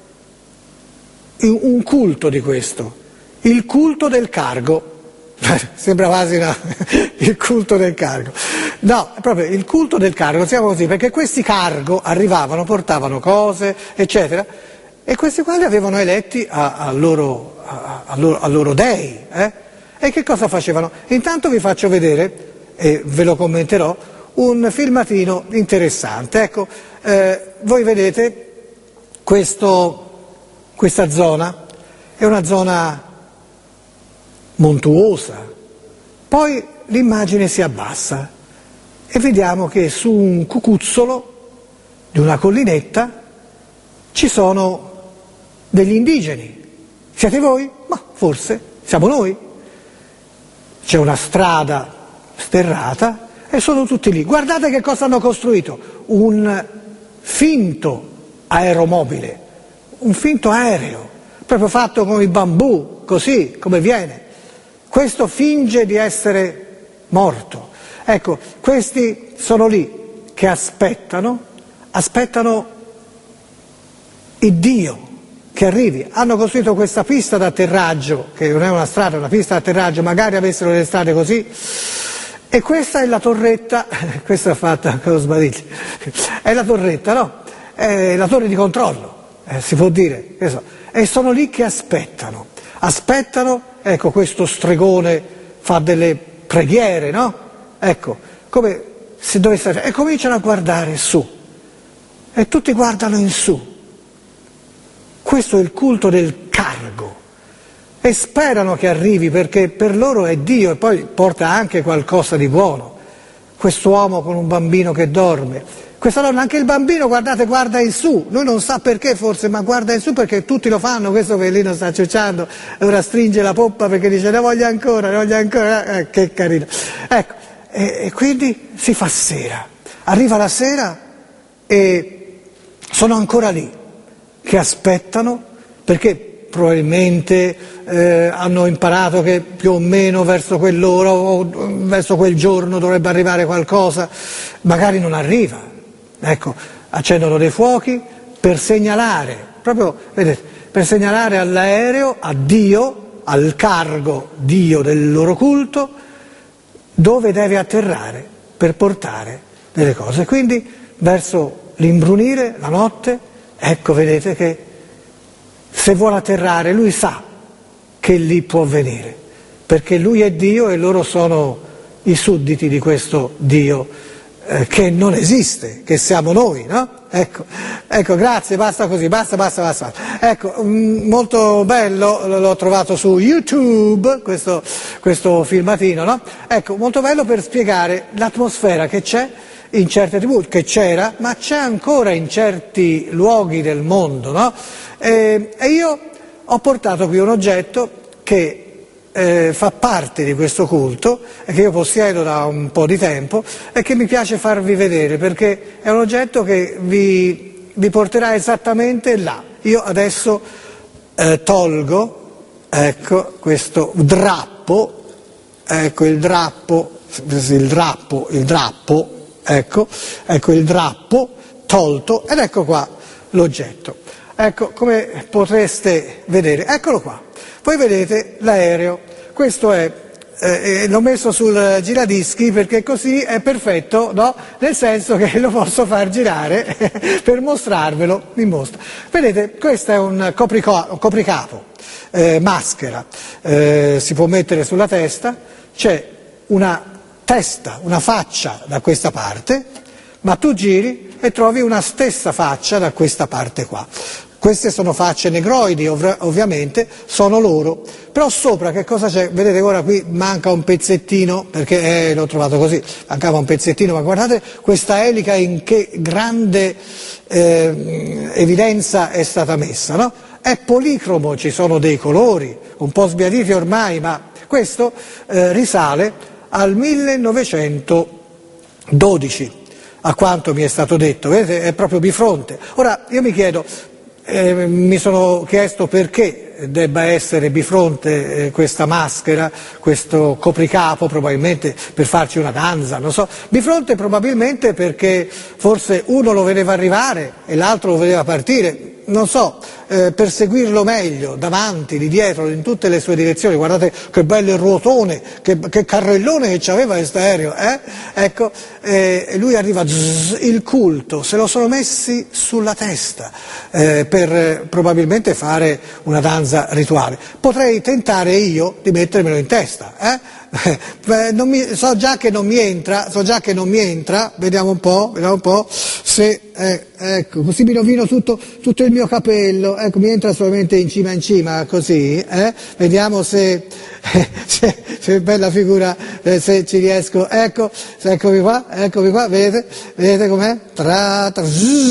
un culto di questo, il culto del cargo. Sembra quasi no? Il culto del cargo. No, è proprio il culto del cargo, siamo così, perché questi cargo arrivavano, portavano cose, eccetera, e questi qua li avevano eletti a, a, loro, a, a, loro, a loro dei. Eh? E che cosa facevano? Intanto vi faccio vedere, e ve lo commenterò, un filmatino interessante. Ecco, eh, voi vedete questo, questa zona, è una zona montuosa, poi l'immagine si abbassa e vediamo che su un cucuzzolo di una collinetta ci sono degli indigeni. Siete voi? Ma forse siamo noi. C'è una strada sterrata e sono tutti lì. Guardate che cosa hanno costruito, un finto aeromobile, un finto aereo, proprio fatto con i bambù, così come viene. Questo finge di essere morto. Ecco, questi sono lì che aspettano, aspettano il Dio, che arrivi. Hanno costruito questa pista d'atterraggio, che non è una strada, è una pista d'atterraggio, magari avessero le strade così, e questa è la torretta, questa è fatta con lo sbadiglio, è la torretta, no? È la torre di controllo, eh, si può dire, che so. E sono lì che aspettano, aspettano, ecco, questo stregone fa delle preghiere, no? Ecco, come se dovesse, e cominciano a guardare su, e tutti guardano in su. Questo è il culto del cargo, e sperano che arrivi, perché per loro è Dio, e poi porta anche qualcosa di buono. Quest'uomo con un bambino che dorme, questa donna, anche il bambino, guardate, guarda in su, lui non sa perché forse, ma guarda in su perché tutti lo fanno. Questo Pelino sta ciucciando, ora stringe la poppa perché dice ne voglio ancora, ne voglio ancora, eh, che carino. Ecco, e, e quindi si fa sera, arriva la sera e sono ancora lì, che aspettano, perché probabilmente eh, hanno imparato che più o meno verso quell'ora o verso quel giorno dovrebbe arrivare qualcosa, magari non arriva. Ecco, accendono dei fuochi per segnalare, proprio, vedete, per segnalare all'aereo, a Dio, al cargo Dio del loro culto, dove deve atterrare per portare delle cose. Quindi verso l'imbrunire, la notte, ecco, vedete che se vuole atterrare lui sa che lì può venire, perché lui è Dio e loro sono i sudditi di questo Dio eh, che non esiste, che siamo noi, no? Ecco, ecco, grazie, basta così, basta, basta, basta. Ecco, mh, molto bello, l'ho trovato su YouTube, questo, questo filmatino, no? Ecco, molto bello per spiegare l'atmosfera che c'è in certe tribù, che c'era, ma c'è ancora in certi luoghi del mondo, no? E, e io ho portato qui un oggetto che eh, fa parte di questo culto e che io possiedo da un po' di tempo e che mi piace farvi vedere, perché è un oggetto che vi, vi porterà esattamente là. Io adesso eh, tolgo, ecco, questo drappo, ecco il drappo, il drappo, il drappo, ecco, ecco il drappo tolto, ed ecco qua l'oggetto. Ecco, come potreste vedere, eccolo qua. Voi vedete l'aereo, questo è, eh, l'ho messo sul giradischi perché così è perfetto, no? Nel senso che lo posso far girare per mostrarvelo, vi mostro. Vedete, questo è un, coprico, un copricapo, eh, maschera, eh, si può mettere sulla testa, c'è una testa, una faccia da questa parte, ma tu giri e trovi una stessa faccia da questa parte qua. Queste sono facce negroidi, ov- ovviamente, sono loro. Però sopra che cosa c'è? Vedete, ora qui manca un pezzettino, perché eh, l'ho trovato così, mancava un pezzettino, ma guardate questa elica in che grande eh, evidenza è stata messa, no? È policromo, ci sono dei colori, un po' sbiaditi ormai, ma questo eh, risale al millenovecentododici, a quanto mi è stato detto, vedete, è proprio bifronte. Ora, io mi chiedo, Eh, mi sono chiesto perché debba essere bifronte eh, questa maschera, questo copricapo, probabilmente per farci una danza, non so. Bifronte probabilmente perché forse uno lo vedeva arrivare e l'altro lo vedeva partire, non so, eh, per seguirlo meglio, davanti, di dietro, in tutte le sue direzioni. Guardate che bello il ruotone, che, che carrellone che c'aveva questo aereo, eh? Ecco, eh, lui arriva, zzz, il culto, se lo sono messi sulla testa, eh, per eh, probabilmente fare una danza rituale. Potrei tentare io di mettermelo in testa, eh? non mi, so già che non mi entra, so già che non mi entra, vediamo un po', vediamo un po' se, eh, ecco, così mi rovino tutto, tutto il mio capello, ecco, mi entra solamente in cima in cima, così, eh? Vediamo se, eh, se, se bella figura, eh, se ci riesco, ecco, eccomi qua, eccomi qua, vedete, vedete com'è? Tra, tra,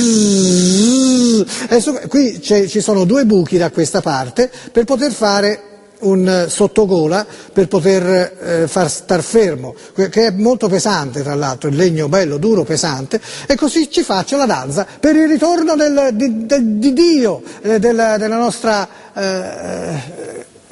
zzz, adesso, qui ci sono due buchi da questa parte per poter fare un sottogola, per poter eh, far star fermo, che è molto pesante tra l'altro, il legno bello, duro, pesante, e così ci faccio la danza per il ritorno del, di, di, di Dio, eh, della, della nostra eh,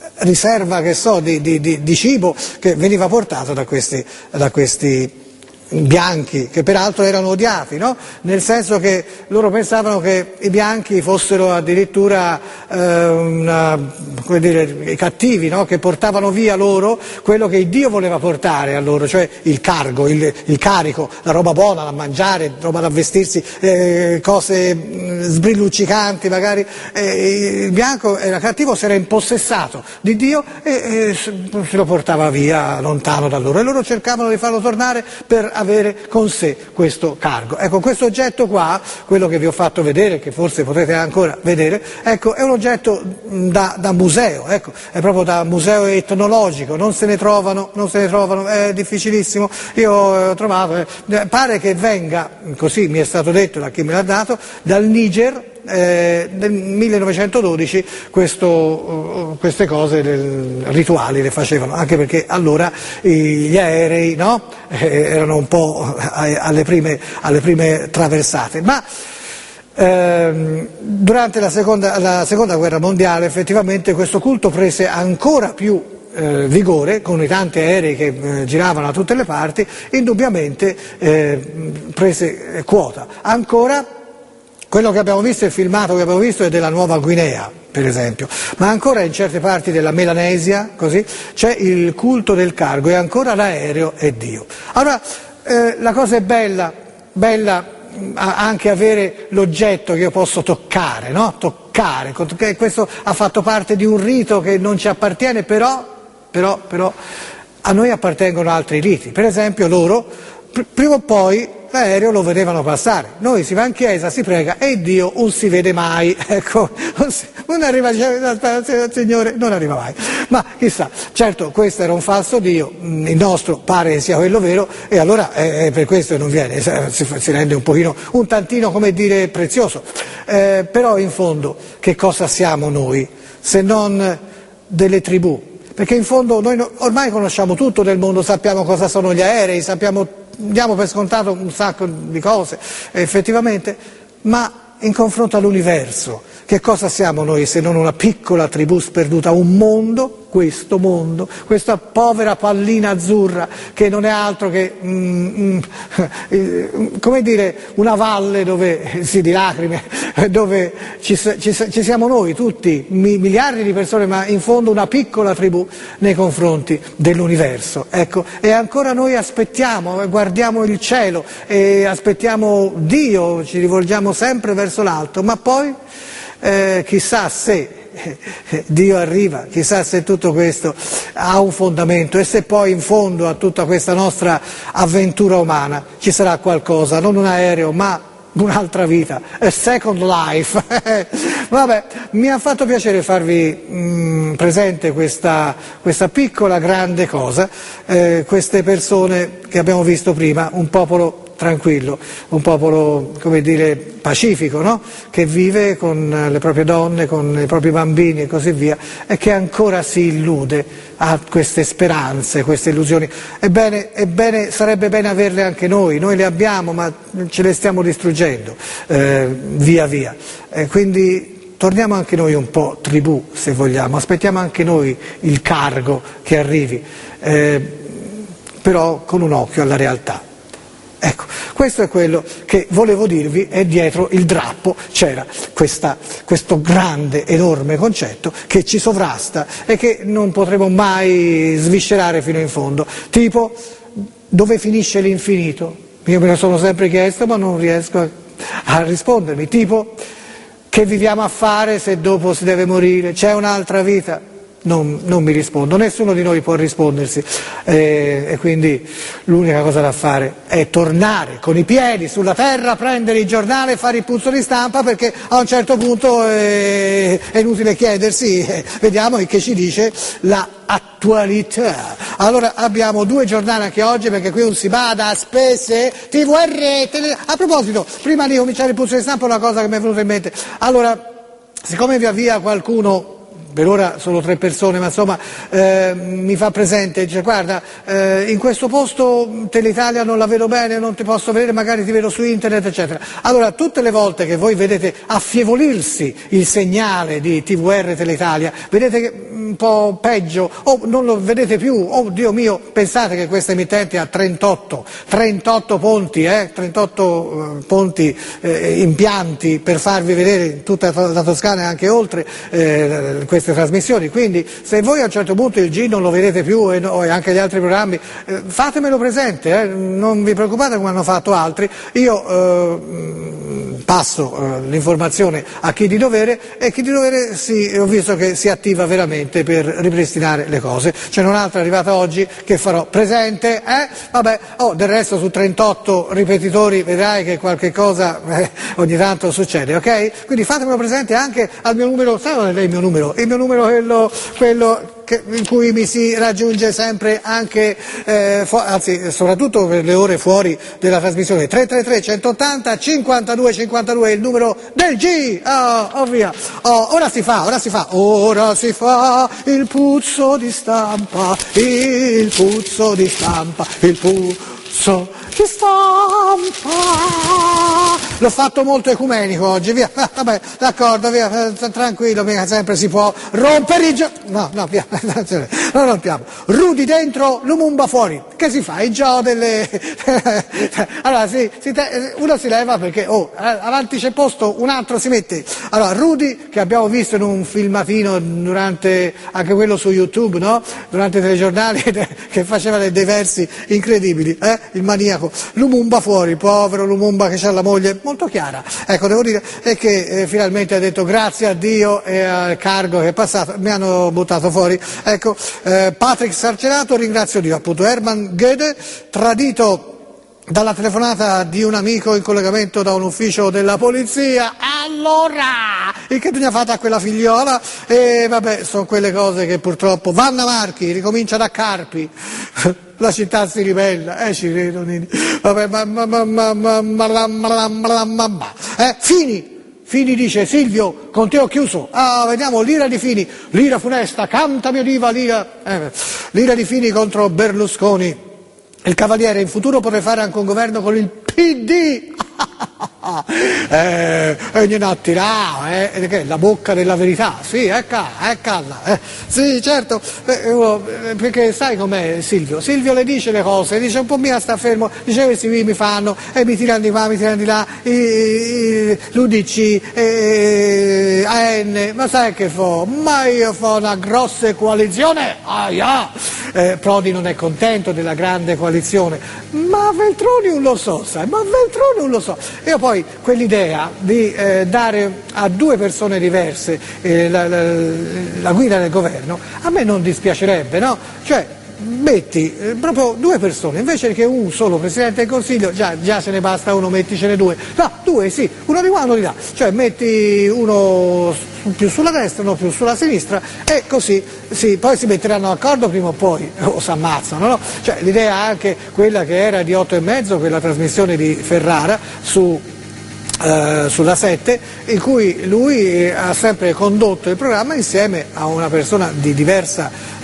riserva, che so, di, di, di, di cibo che veniva portato da questi, da questi bianchi, che peraltro erano odiati, no? Nel senso che loro pensavano che i bianchi fossero addirittura eh, una, come dire, i cattivi, no? Che portavano via loro quello che Dio voleva portare a loro, cioè il cargo, il, il carico, la roba buona da mangiare, roba da vestirsi, eh, cose mh, sbrilluccicanti magari. Eh, il bianco era cattivo, si era impossessato di Dio e, e se lo portava via lontano da loro, e loro cercavano di farlo tornare per avere con sé questo cargo. Ecco, questo oggetto qua, quello che vi ho fatto vedere, che forse potete ancora vedere, ecco, è un oggetto da, da museo, ecco, è proprio da museo etnologico, non se ne trovano, non se ne trovano, è difficilissimo. Io ho trovato, eh, pare che venga, così mi è stato detto da chi me l'ha dato, dal Niger. Eh, nel millenovecentododici questo, queste cose del, rituali le facevano, anche perché allora i, gli aerei, no? eh, erano un po' alle prime, alle prime traversate, ma ehm, durante la seconda, la seconda guerra mondiale effettivamente questo culto prese ancora più Eh, vigore, con i tanti aerei che eh, giravano da tutte le parti, indubbiamente eh, prese quota. Ancora quello che abbiamo visto, il filmato che abbiamo visto è della Nuova Guinea, per esempio, ma ancora in certe parti della Melanesia, così, c'è il culto del cargo e ancora l'aereo è Dio. Allora, eh, la cosa è bella, bella anche avere l'oggetto che io posso toccare, no? Toccare, che questo ha fatto parte di un rito che non ci appartiene, però, però, però a noi appartengono altri riti. Per esempio loro, pr- prima o poi, l'aereo lo vedevano passare, noi si va in chiesa, si prega e Dio non si vede mai, ecco, non arriva, Signore, non arriva mai, ma chissà, certo questo era un falso Dio, il nostro pare sia quello vero e allora è per questo che non viene, si, si rende un pochino, un tantino, come dire, prezioso, eh, però in fondo che cosa siamo noi se non delle tribù? Perché in fondo noi ormai conosciamo tutto del mondo, sappiamo cosa sono gli aerei, sappiamo, diamo per scontato un sacco di cose, effettivamente, ma in confronto all'universo, che cosa siamo noi se non una piccola tribù sperduta, un mondo, questo mondo, questa povera pallina azzurra che non è altro che, mm, mm, come dire, una valle dove, sì, di lacrime, dove ci, ci, ci siamo noi tutti, miliardi di persone, ma in fondo una piccola tribù nei confronti dell'universo. Ecco, e ancora noi aspettiamo, guardiamo il cielo e aspettiamo Dio, ci rivolgiamo sempre verso l'alto, ma poi eh, chissà se Dio arriva, chissà se tutto questo ha un fondamento e se poi in fondo a tutta questa nostra avventura umana ci sarà qualcosa, non un aereo ma un'altra vita, a second life. Vabbè, mi ha fatto piacere farvi mh, presente questa, questa piccola grande cosa, eh, queste persone che abbiamo visto prima, un popolo tranquillo, un popolo, come dire, pacifico, no? Che vive con le proprie donne, con i propri bambini e così via, e che ancora si illude, ha queste speranze, queste illusioni. Ebbene, ebbene sarebbe bene averle anche noi, noi le abbiamo ma ce le stiamo distruggendo eh, via via. E quindi torniamo anche noi un po' tribù, se vogliamo, aspettiamo anche noi il cargo che arrivi, eh, però con un occhio alla realtà. Ecco, questo è quello che volevo dirvi e dietro il drappo c'era questa, questo grande, enorme concetto che ci sovrasta e che non potremo mai sviscerare fino in fondo, tipo dove finisce l'infinito? Io me lo sono sempre chiesto ma non riesco a, a rispondermi, tipo che viviamo a fare se dopo si deve morire, c'è un'altra vita? Non, non mi rispondo, nessuno di noi può rispondersi eh, e quindi l'unica cosa da fare è tornare con i piedi sulla terra, prendere il giornale e fare il puzzo di stampa, perché a un certo punto eh, è inutile chiedersi, eh, vediamo che ci dice la attualità. Allora abbiamo due giornali anche oggi perché qui non si bada a spese, T V R, tele... A proposito, prima di cominciare il puzzo di stampa una cosa che mi è venuta in mente, allora siccome via via qualcuno, per ora solo tre persone, ma insomma eh, mi fa presente, dice guarda eh, in questo posto Telitalia non la vedo bene, non ti posso vedere, magari ti vedo su internet eccetera. Allora tutte le volte che voi vedete affievolirsi il segnale di T V R Telitalia, vedete che mh, un po' peggio, o non lo vedete più, oh Dio mio, pensate che questa emittente ha trentotto, trentotto ponti, eh, trentotto eh, ponti, eh, impianti per farvi vedere in tutta la Toscana e anche oltre eh, queste trasmissioni, quindi se voi a un certo punto il G non lo vedete più e, no, e anche gli altri programmi, eh, fatemelo presente, eh, non vi preoccupate come hanno fatto altri, io eh, passo eh, l'informazione a chi di dovere e chi di dovere si, ho visto che si attiva veramente per ripristinare le cose. C'è un'altra arrivata oggi che farò presente, eh? Vabbè, oh, del resto su trentotto ripetitori vedrai che qualche cosa eh, ogni tanto succede, ok? Quindi fatemelo presente anche al mio numero, sai qual è il mio numero? Il mio numero è quello, quello che, in cui mi si raggiunge sempre anche, eh, fu- anzi soprattutto per le ore fuori della trasmissione, tre tre tre centottanta cinquantadue cinquantadue è il numero del G, oh, oh via, oh, ora si fa, ora si fa, ora si fa il puzzo di stampa, il puzzo di stampa, il puzzo di stampa. L'ho fatto molto ecumenico oggi, via, ah, vabbè, d'accordo, via, eh, tranquillo, mica sempre si può rompere i giochi, no, no, via, non rompiamo, Rudy dentro, Lumumba fuori, che si fa? Il gioco delle... allora, sì, si te... uno si leva perché, oh, avanti c'è posto, un altro si mette, allora, Rudy, che abbiamo visto in un filmatino durante, anche quello su YouTube, no? Durante i telegiornali, che faceva dei, dei versi incredibili, eh? Il maniaco, Lumumba fuori, povero Lumumba che c'ha la moglie molto chiara, ecco, devo dire, e che eh, finalmente ha detto grazie a Dio e al cargo che è passato, mi hanno buttato fuori, ecco, eh, Patrick Sarcerato, ringrazio Dio, appunto, Herman Goethe, tradito dalla telefonata di un amico in collegamento da un ufficio della polizia, allora, e che bisogna fare a quella figliola? E vabbè, sono quelle cose che purtroppo, Vanna Marchi, ricomincia da Carpi, la città si ribella, eh ci credo, Nini. Vabbè, ma ma ma ma ma ma ma ma ma ma eh, Fini, Fini dice, Silvio, con te ho chiuso, ah, vediamo, Lira di Fini, Lira funesta, canta mio diva, Lira, eh, Lira di Fini contro Berlusconi, il Cavaliere, in futuro potrei fare anche un governo con il P D, eh, e gliene ha tirato, eh, che è la bocca della verità, sì, ecca, eccala, eh, sì, certo, eh, oh, perché sai com'è Silvio? Silvio le dice le cose, dice un po' mia sta fermo, dice questi qui mi fanno, e mi tirano di qua, mi tirano di là, l'U D C, eh, A N, ma sai che fa? Ma io fa una grossa coalizione, aia, eh, Prodi non è contento della grande coalizione, ma Veltroni non lo so, sai, ma Veltroni non lo so, io poi quell'idea di eh, dare a due persone diverse eh, la, la, la guida del governo, a me non dispiacerebbe, no? Cioè, metti eh, proprio due persone, invece che un solo Presidente del Consiglio, già, già se ne basta uno, metticene due, no, due sì, uno di qua, uno di là, cioè metti uno più sulla destra, uno più sulla sinistra e così, sì, poi si metteranno d'accordo prima o poi, o si ammazzano, no? Cioè l'idea anche quella che era di otto e mezzo, quella trasmissione di Ferrara su Uh, sulla sette, in cui lui ha sempre condotto il programma insieme a una persona di diversa uh,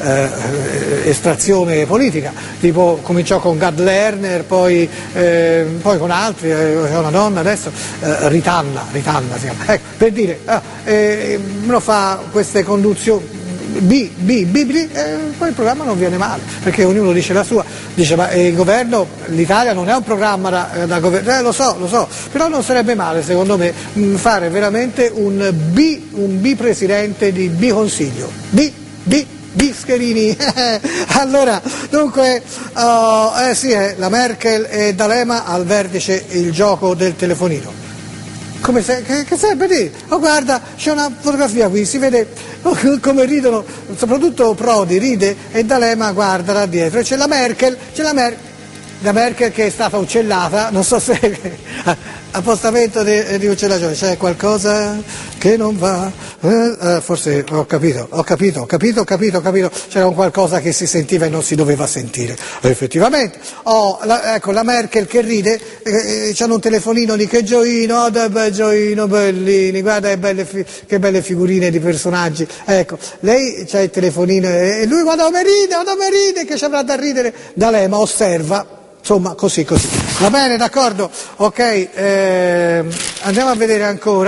estrazione politica, tipo cominciò con Gad Lerner, poi, eh, poi con altri, eh, una donna adesso, eh, Ritanna, Ritanna si chiama, ecco, per dire, ah, eh, uno fa queste conduzioni, B, B, B, B, eh, poi il programma non viene male, perché ognuno dice la sua, dice ma eh, il governo, l'Italia non è un programma da, da governare, eh, lo so, lo so, però non sarebbe male secondo me mh, fare veramente un B, un bipresidente di biconsiglio, B, B, B Scherini, allora, dunque, uh, eh sì, eh, la Merkel e D'Alema al vertice il gioco del telefonino. Come se, che, che serve dire? Oh guarda, c'è una fotografia qui, si vede come ridono, soprattutto Prodi ride e D'Alema guarda là dietro, e c'è la Merkel, c'è la Merkel, la Merkel che è stata uccellata, non so se appostamento di, di uccellagione, c'è qualcosa che non va, eh, eh, forse ho capito, ho capito, ho capito, ho capito, ho capito, c'era un qualcosa che si sentiva e non si doveva sentire, effettivamente, oh, la, ecco la Merkel che ride, eh, c'hanno un telefonino di che gioino, oh, che bel gioino, bellini, guarda che belle, fi- che belle figurine di personaggi, ecco, lei c'ha il telefonino e lui guarda come ride, guarda come ride, che ci avrà da ridere, D'Alema osserva. Insomma, così, così. Va bene, d'accordo? Ok, eh, andiamo a vedere ancora.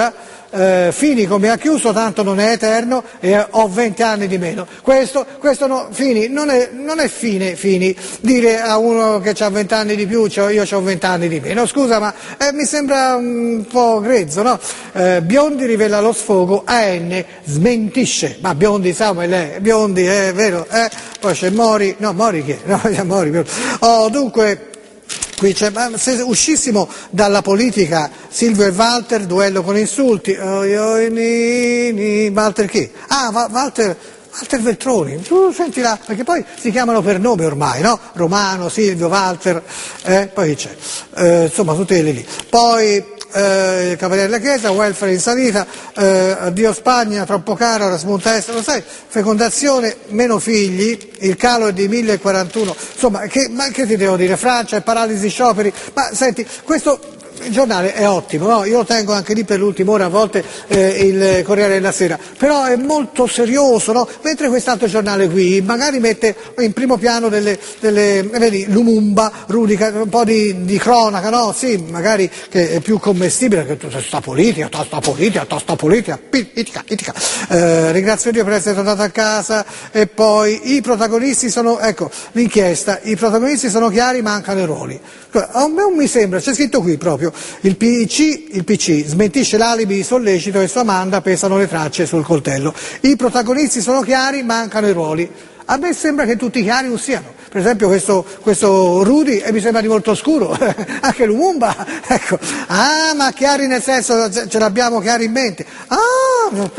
eh, Fini come ha chiuso, tanto non è eterno e ho venti anni di meno. Questo, questo no, Fini, non è, non è fine, Fini, dire a uno che ha venti anni di più, cioè io ho venti anni di meno. Scusa, ma eh, mi sembra un po' grezzo, no? Eh, Biondi rivela lo sfogo, A N smentisce, ma Biondi Samuel è, Biondi è vero, eh? Poi c'è Mori, no Mori che? No, Mori, oh, dunque... Qui c'è, ma se uscissimo dalla politica, Silvio e Walter, duello con insulti, oi, oi, ni, ni. Walter chi? Ah, Va- Walter, Walter Veltroni, tu senti là, perché poi si chiamano per nome ormai, no? Romano, Silvio, Walter, eh, poi c'è, eh, insomma tutti quelli lì. Poi eh, il Cavaliere della Chiesa, welfare in salita, eh, addio Spagna, troppo caro, ora smonta est, lo sai, fecondazione, meno figli, il calo è di mille quarantuno, insomma, che, ma che ti devo dire, Francia, paralisi, scioperi, ma senti, questo... Il giornale è ottimo, no? Io lo tengo anche lì per l'ultima ora, a volte eh, il Corriere della Sera, però è molto serioso, no? Mentre quest'altro giornale qui magari mette in primo piano delle, delle vedi, Lumumba, Rudica, un po' di, di cronaca, no? Sì, magari che è più commestibile, che tutta sta politica, tutta sta politica, tutta sta politica, itica, itica. Eh, ringrazio Dio per essere tornato a casa e poi i protagonisti sono, ecco, l'inchiesta, i protagonisti sono chiari, mancano i ruoli. A me non mi sembra, c'è scritto qui proprio. Il P C, il P C smentisce l'alibi di Sollecito e su Amanda pesano le tracce sul coltello. I protagonisti sono chiari, mancano i ruoli. A me sembra che tutti chiari non siano. Per esempio questo, questo Rudy e mi sembra di molto scuro, anche Lumumba, ecco. Ah, ma chiari nel senso ce l'abbiamo chiari in mente. Ah,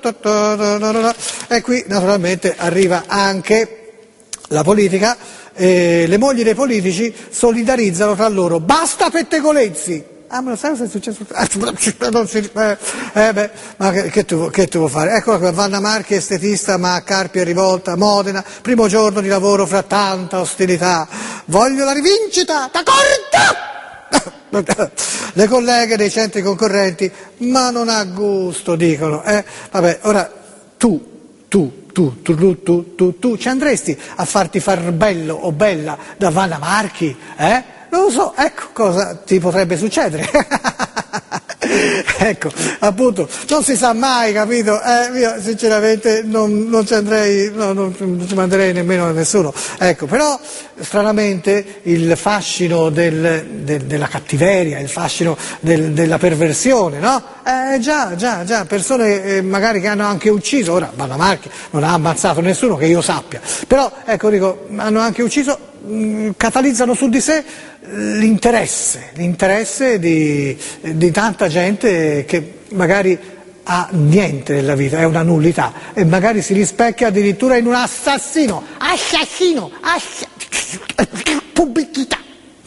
e qui naturalmente arriva anche la politica. Eh, le mogli dei politici solidarizzano tra loro. Basta pettegolezzi! Ah, ma lo sai cosa è successo? Non si, eh, eh beh, ma che, che, tu, che tu vuoi fare? Eccola qua, Vanna Marchi, estetista, ma Carpi è rivolta, Modena, primo giorno di lavoro fra tanta ostilità. Voglio la rivincita, da corta! Le colleghe dei centri concorrenti, ma non ha gusto, dicono. Eh? Vabbè, ora tu, tu, Tu, tu, tu, tu, tu, tu, ci andresti a farti far bello o bella da Vanna Marchi? Eh? Non lo so, ecco cosa ti potrebbe succedere. Ecco, appunto, non si sa mai, capito? Eh, io sinceramente non, non ci andrei, no, non, non ci manderei nemmeno a nessuno. Ecco, però stranamente il fascino del, del, della cattiveria, il fascino del, della perversione, no? Eh già, già, già, persone eh, magari che hanno anche ucciso, ora Vanna Marchi non ha ammazzato nessuno che io sappia, però ecco dico, hanno anche ucciso, mh, catalizzano su di sé l'interesse, l'interesse di, di tanta gente che magari ha niente nella vita, è una nullità e magari si rispecchia addirittura in un assassino, assassino, assassino, pubblicità.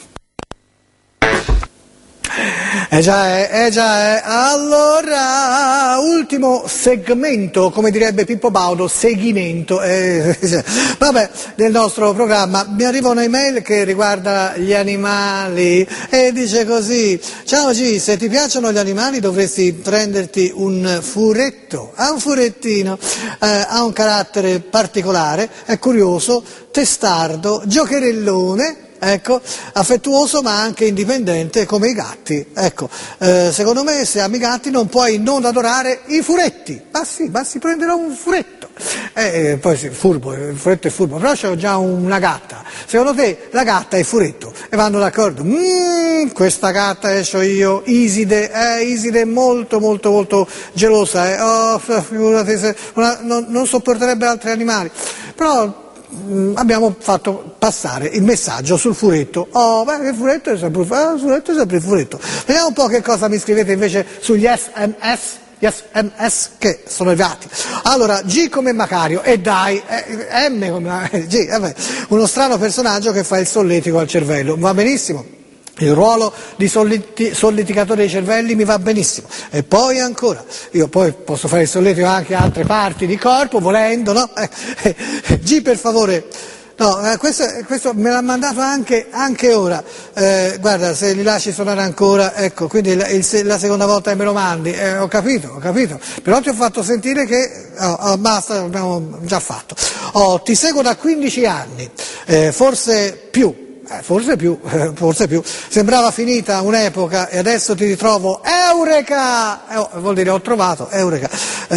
Eh già è, eh già è. Allora, ultimo segmento, come direbbe Pippo Baudo, seguimento, eh, vabbè, del nostro programma. Mi arriva un'email che riguarda gli animali e dice così: ciao G, se ti piacciono gli animali dovresti prenderti un furetto. Ha un furettino, eh, ha un carattere particolare, è curioso, testardo, giocherellone. Ecco, affettuoso ma anche indipendente come i gatti. Ecco, eh, secondo me se ami i gatti non puoi non adorare i furetti. Ma sì, ma si prenderà un furetto. Eh, poi sì, furbo, il furetto è furbo, però c'ho già una gatta. Secondo te la gatta e il furetto e vanno d'accordo? Mmm, questa gatta eh, c'ho io, Iside, eh, Iside è molto molto molto gelosa, eh. Oh, figurati se una, non, non sopporterebbe altri animali. Però abbiamo fatto passare il messaggio sul furetto. Oh, beh, il furetto è sempre, eh, il furetto è sempre il furetto. Vediamo un po' che cosa mi scrivete invece sugli S M S, gli S M S che sono arrivati. Allora, G come Macario, e dai, eh, M come eh, G, vabbè, uno strano personaggio che fa il solletico al cervello, va benissimo. Il ruolo di solleti- solleticatore dei cervelli mi va benissimo. E poi ancora, io poi posso fare il solletico anche a altre parti di corpo, volendo, no? Eh, eh, G per favore, no, eh, questo, questo me l'ha mandato anche, anche ora. Eh, guarda, se li lasci suonare ancora, ecco, quindi la, il, la seconda volta che me lo mandi, eh, ho capito, ho capito. Però ti ho fatto sentire che, oh, oh, basta, l'abbiamo già fatto. Oh, ti seguo da quindici anni, eh, forse più. eh, forse più, eh, forse più. Sembrava finita un'epoca e adesso ti ritrovo, eureka! Eh, oh, vuol dire ho trovato, eureka.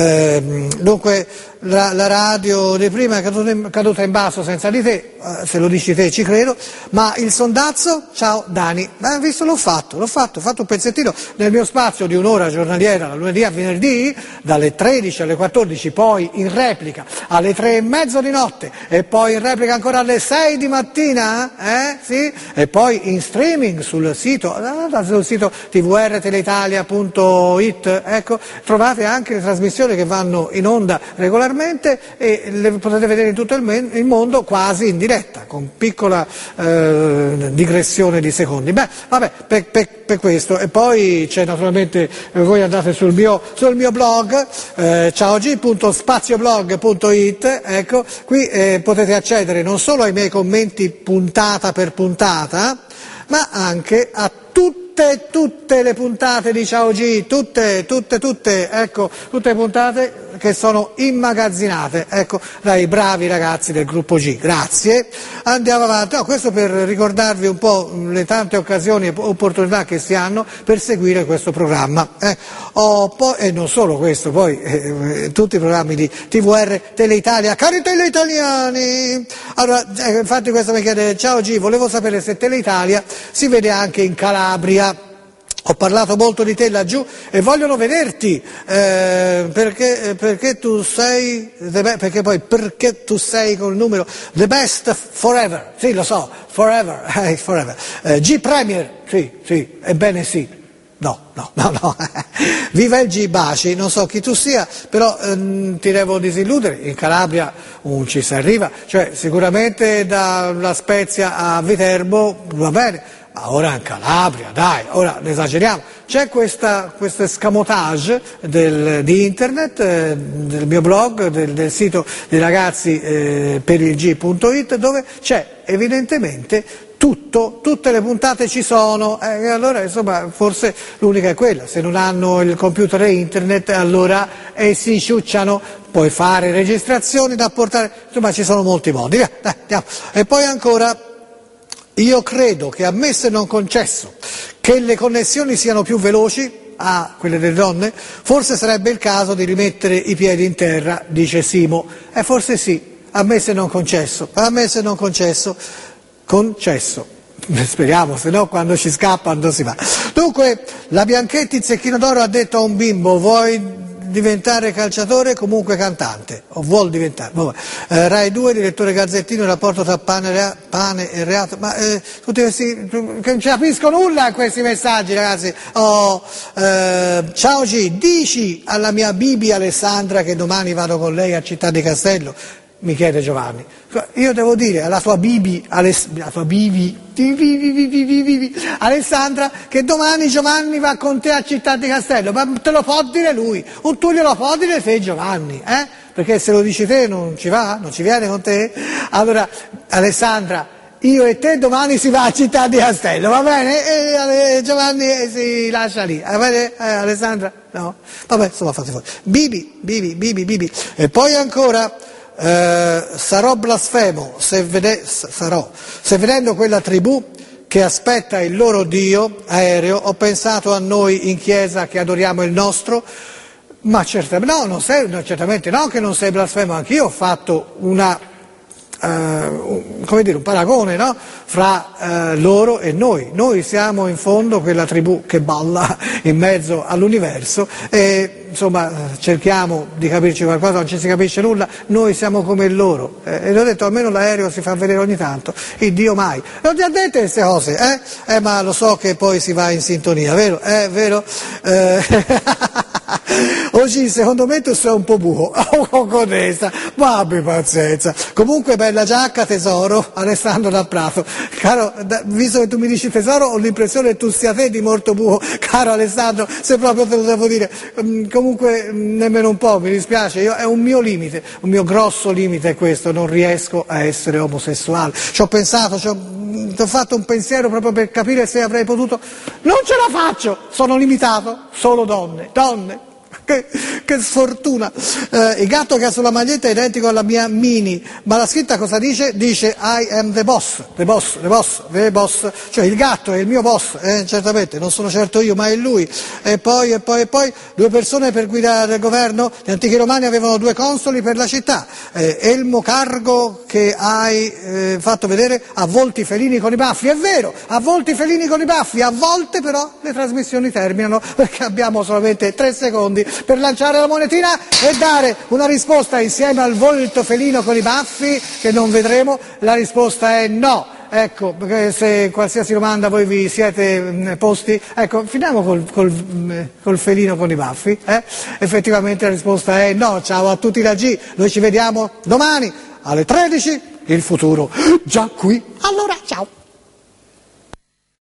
Eh, dunque la, la radio di prima è caduta in, caduta in basso senza di te, eh, se lo dici te ci credo, ma il sondazzo, ciao Dani, ma visto l'ho fatto, l'ho fatto, ho fatto un pezzettino nel mio spazio di un'ora giornaliera, da lunedì a venerdì, dalle tredici alle quattordici, poi in replica alle tre e mezzo di notte e poi in replica ancora alle sei di mattina, eh? Sì? E poi in streaming sul sito, sul sito t v r teleitalia punto i t, ecco, trovate anche le trasmissioni che vanno in onda regolarmente e le potete vedere in tutto il, men- il mondo quasi in diretta, con piccola eh, digressione di secondi. Beh, vabbè, per, per, per questo. E poi c'è naturalmente, eh, voi andate sul mio, sul mio blog, eh, ciaog punto spazioblog punto i t, ecco, qui eh, potete accedere non solo ai miei commenti puntata per puntata, ma anche a tutte, tutte le puntate di Ciao G, tutte, tutte, tutte, ecco, tutte le puntate che sono immagazzinate, ecco, dai bravi ragazzi del gruppo G, grazie. Andiamo avanti, no, questo per ricordarvi un po' le tante occasioni e opportunità che si hanno per seguire questo programma. Eh. Oh, poi, e non solo questo, poi eh, tutti i programmi di T V R Teleitalia, cari teleitaliani! Allora, eh, infatti questo mi chiede, ciao G, volevo sapere se Teleitalia si vede anche in Calabria. Ho parlato molto di te laggiù e vogliono vederti, eh, perché, perché tu sei, perché poi perché tu sei col numero the best forever, sì lo so, forever, eh, forever. Eh, G Premier, sì, sì, ebbene sì. No, no, no, no. Viva il G, baci, non so chi tu sia, però ehm, ti devo disilludere, in Calabria un ci si arriva, cioè sicuramente dalla Spezia a Viterbo va bene, ma ora in Calabria, dai, ora ne esageriamo. C'è questa, questo escamotage del, di internet, eh, del mio blog, del, del sito dei ragazzi eh, per il G punto i t, dove c'è evidentemente tutto, tutte le puntate ci sono, eh, e allora insomma forse l'unica è quella, se non hanno il computer e internet allora eh, si ciucciano, puoi fare registrazioni da portare, insomma ci sono molti modi, via, dai, andiamo. E poi ancora, io credo che ammesso e non concesso che le connessioni siano più veloci, a quelle delle donne, forse sarebbe il caso di rimettere i piedi in terra, dice Simo, e eh, forse sì, ammesso e non concesso, ammesso e non concesso, concesso, speriamo, se no quando ci scappa non si va. Dunque, la Bianchetti Zecchino d'Oro ha detto a un bimbo, vuoi diventare calciatore, comunque cantante, o vuol diventare, eh, Rai due, direttore Gazzettino, il rapporto tra pane, rea, pane e reato, ma eh, tutti questi, che non ci capisco nulla in questi messaggi ragazzi. Oh, eh, ciao G, dici alla mia Bibi Alessandra che domani vado con lei a Città di Castello, mi chiede Giovanni. Io devo dire alla tua Bibi, Aless- alla tua Bibi, Bibi, Bibi, Bibi, Bibi, Alessandra, che domani Giovanni va con te a Città di Castello, ma te lo può dire lui, o tu glielo può dire te Giovanni, eh? Perché se lo dici te non ci va, non ci viene con te? Allora, Alessandra, io e te domani si va a Città di Castello, va bene? E Giovanni eh, si lascia lì, va bene? Eh, Alessandra? No? Vabbè, insomma fate fuori. Bibi, Bibi, Bibi, Bibi. E poi ancora... Eh, sarò blasfemo se, vede, sarò, se vedendo quella tribù che aspetta il loro Dio aereo ho pensato a noi in chiesa che adoriamo il nostro, ma certamente no, non sei, no, certamente no che non sei blasfemo, anch'io ho fatto una, eh, un, come dire, un paragone, no? Fra eh, loro e noi. Noi siamo in fondo quella tribù che balla in mezzo all'universo e insomma cerchiamo di capirci qualcosa, non ci si capisce nulla, noi siamo come loro. Eh, e ho detto almeno l'aereo si fa vedere ogni tanto, il Dio mai. Non ti ha dette queste cose, eh? Eh, ma lo so che poi si va in sintonia, vero? Eh, vero? Eh, oggi secondo me tu sei un po' buco, oh, codesta, ma abbi pazienza. Comunque bella giacca tesoro, Alessandro Dal Prato. Caro, da, visto che tu mi dici tesoro, ho l'impressione che tu sia te di molto buco, caro Alessandro, se proprio te lo devo dire. Um, comunque nemmeno un po', mi dispiace, io, è un mio limite, un mio grosso limite è questo, non riesco a essere omosessuale. Ci ho pensato, ci ho, ci ho fatto un pensiero proprio per capire se avrei potuto, non ce la faccio, sono limitato, solo donne, donne. Che, che sfortuna. Eh, il gatto che ha sulla maglietta è identico alla mia Mini, ma la scritta cosa dice? Dice I am the boss, the boss, the boss, the boss, cioè il gatto è il mio boss, eh, certamente, non sono certo io, ma è lui. E poi, e poi, e poi, due persone per guidare il governo, gli antichi romani avevano due consoli per la città, eh, Elmo Cargo che hai eh, fatto vedere a volti felini con i baffi, è vero, a volti felini con i baffi, a volte però le trasmissioni terminano perché abbiamo solamente tre secondi per lanciare la monetina e dare una risposta insieme al volto felino con i baffi che non vedremo. La risposta è no. Ecco, perché se qualsiasi domanda voi vi siete mh, posti, ecco, finiamo col, col, mh, col felino con i baffi, eh? Effettivamente la risposta è no. Ciao a tutti da G, noi ci vediamo domani alle tredici, il futuro già qui. Allora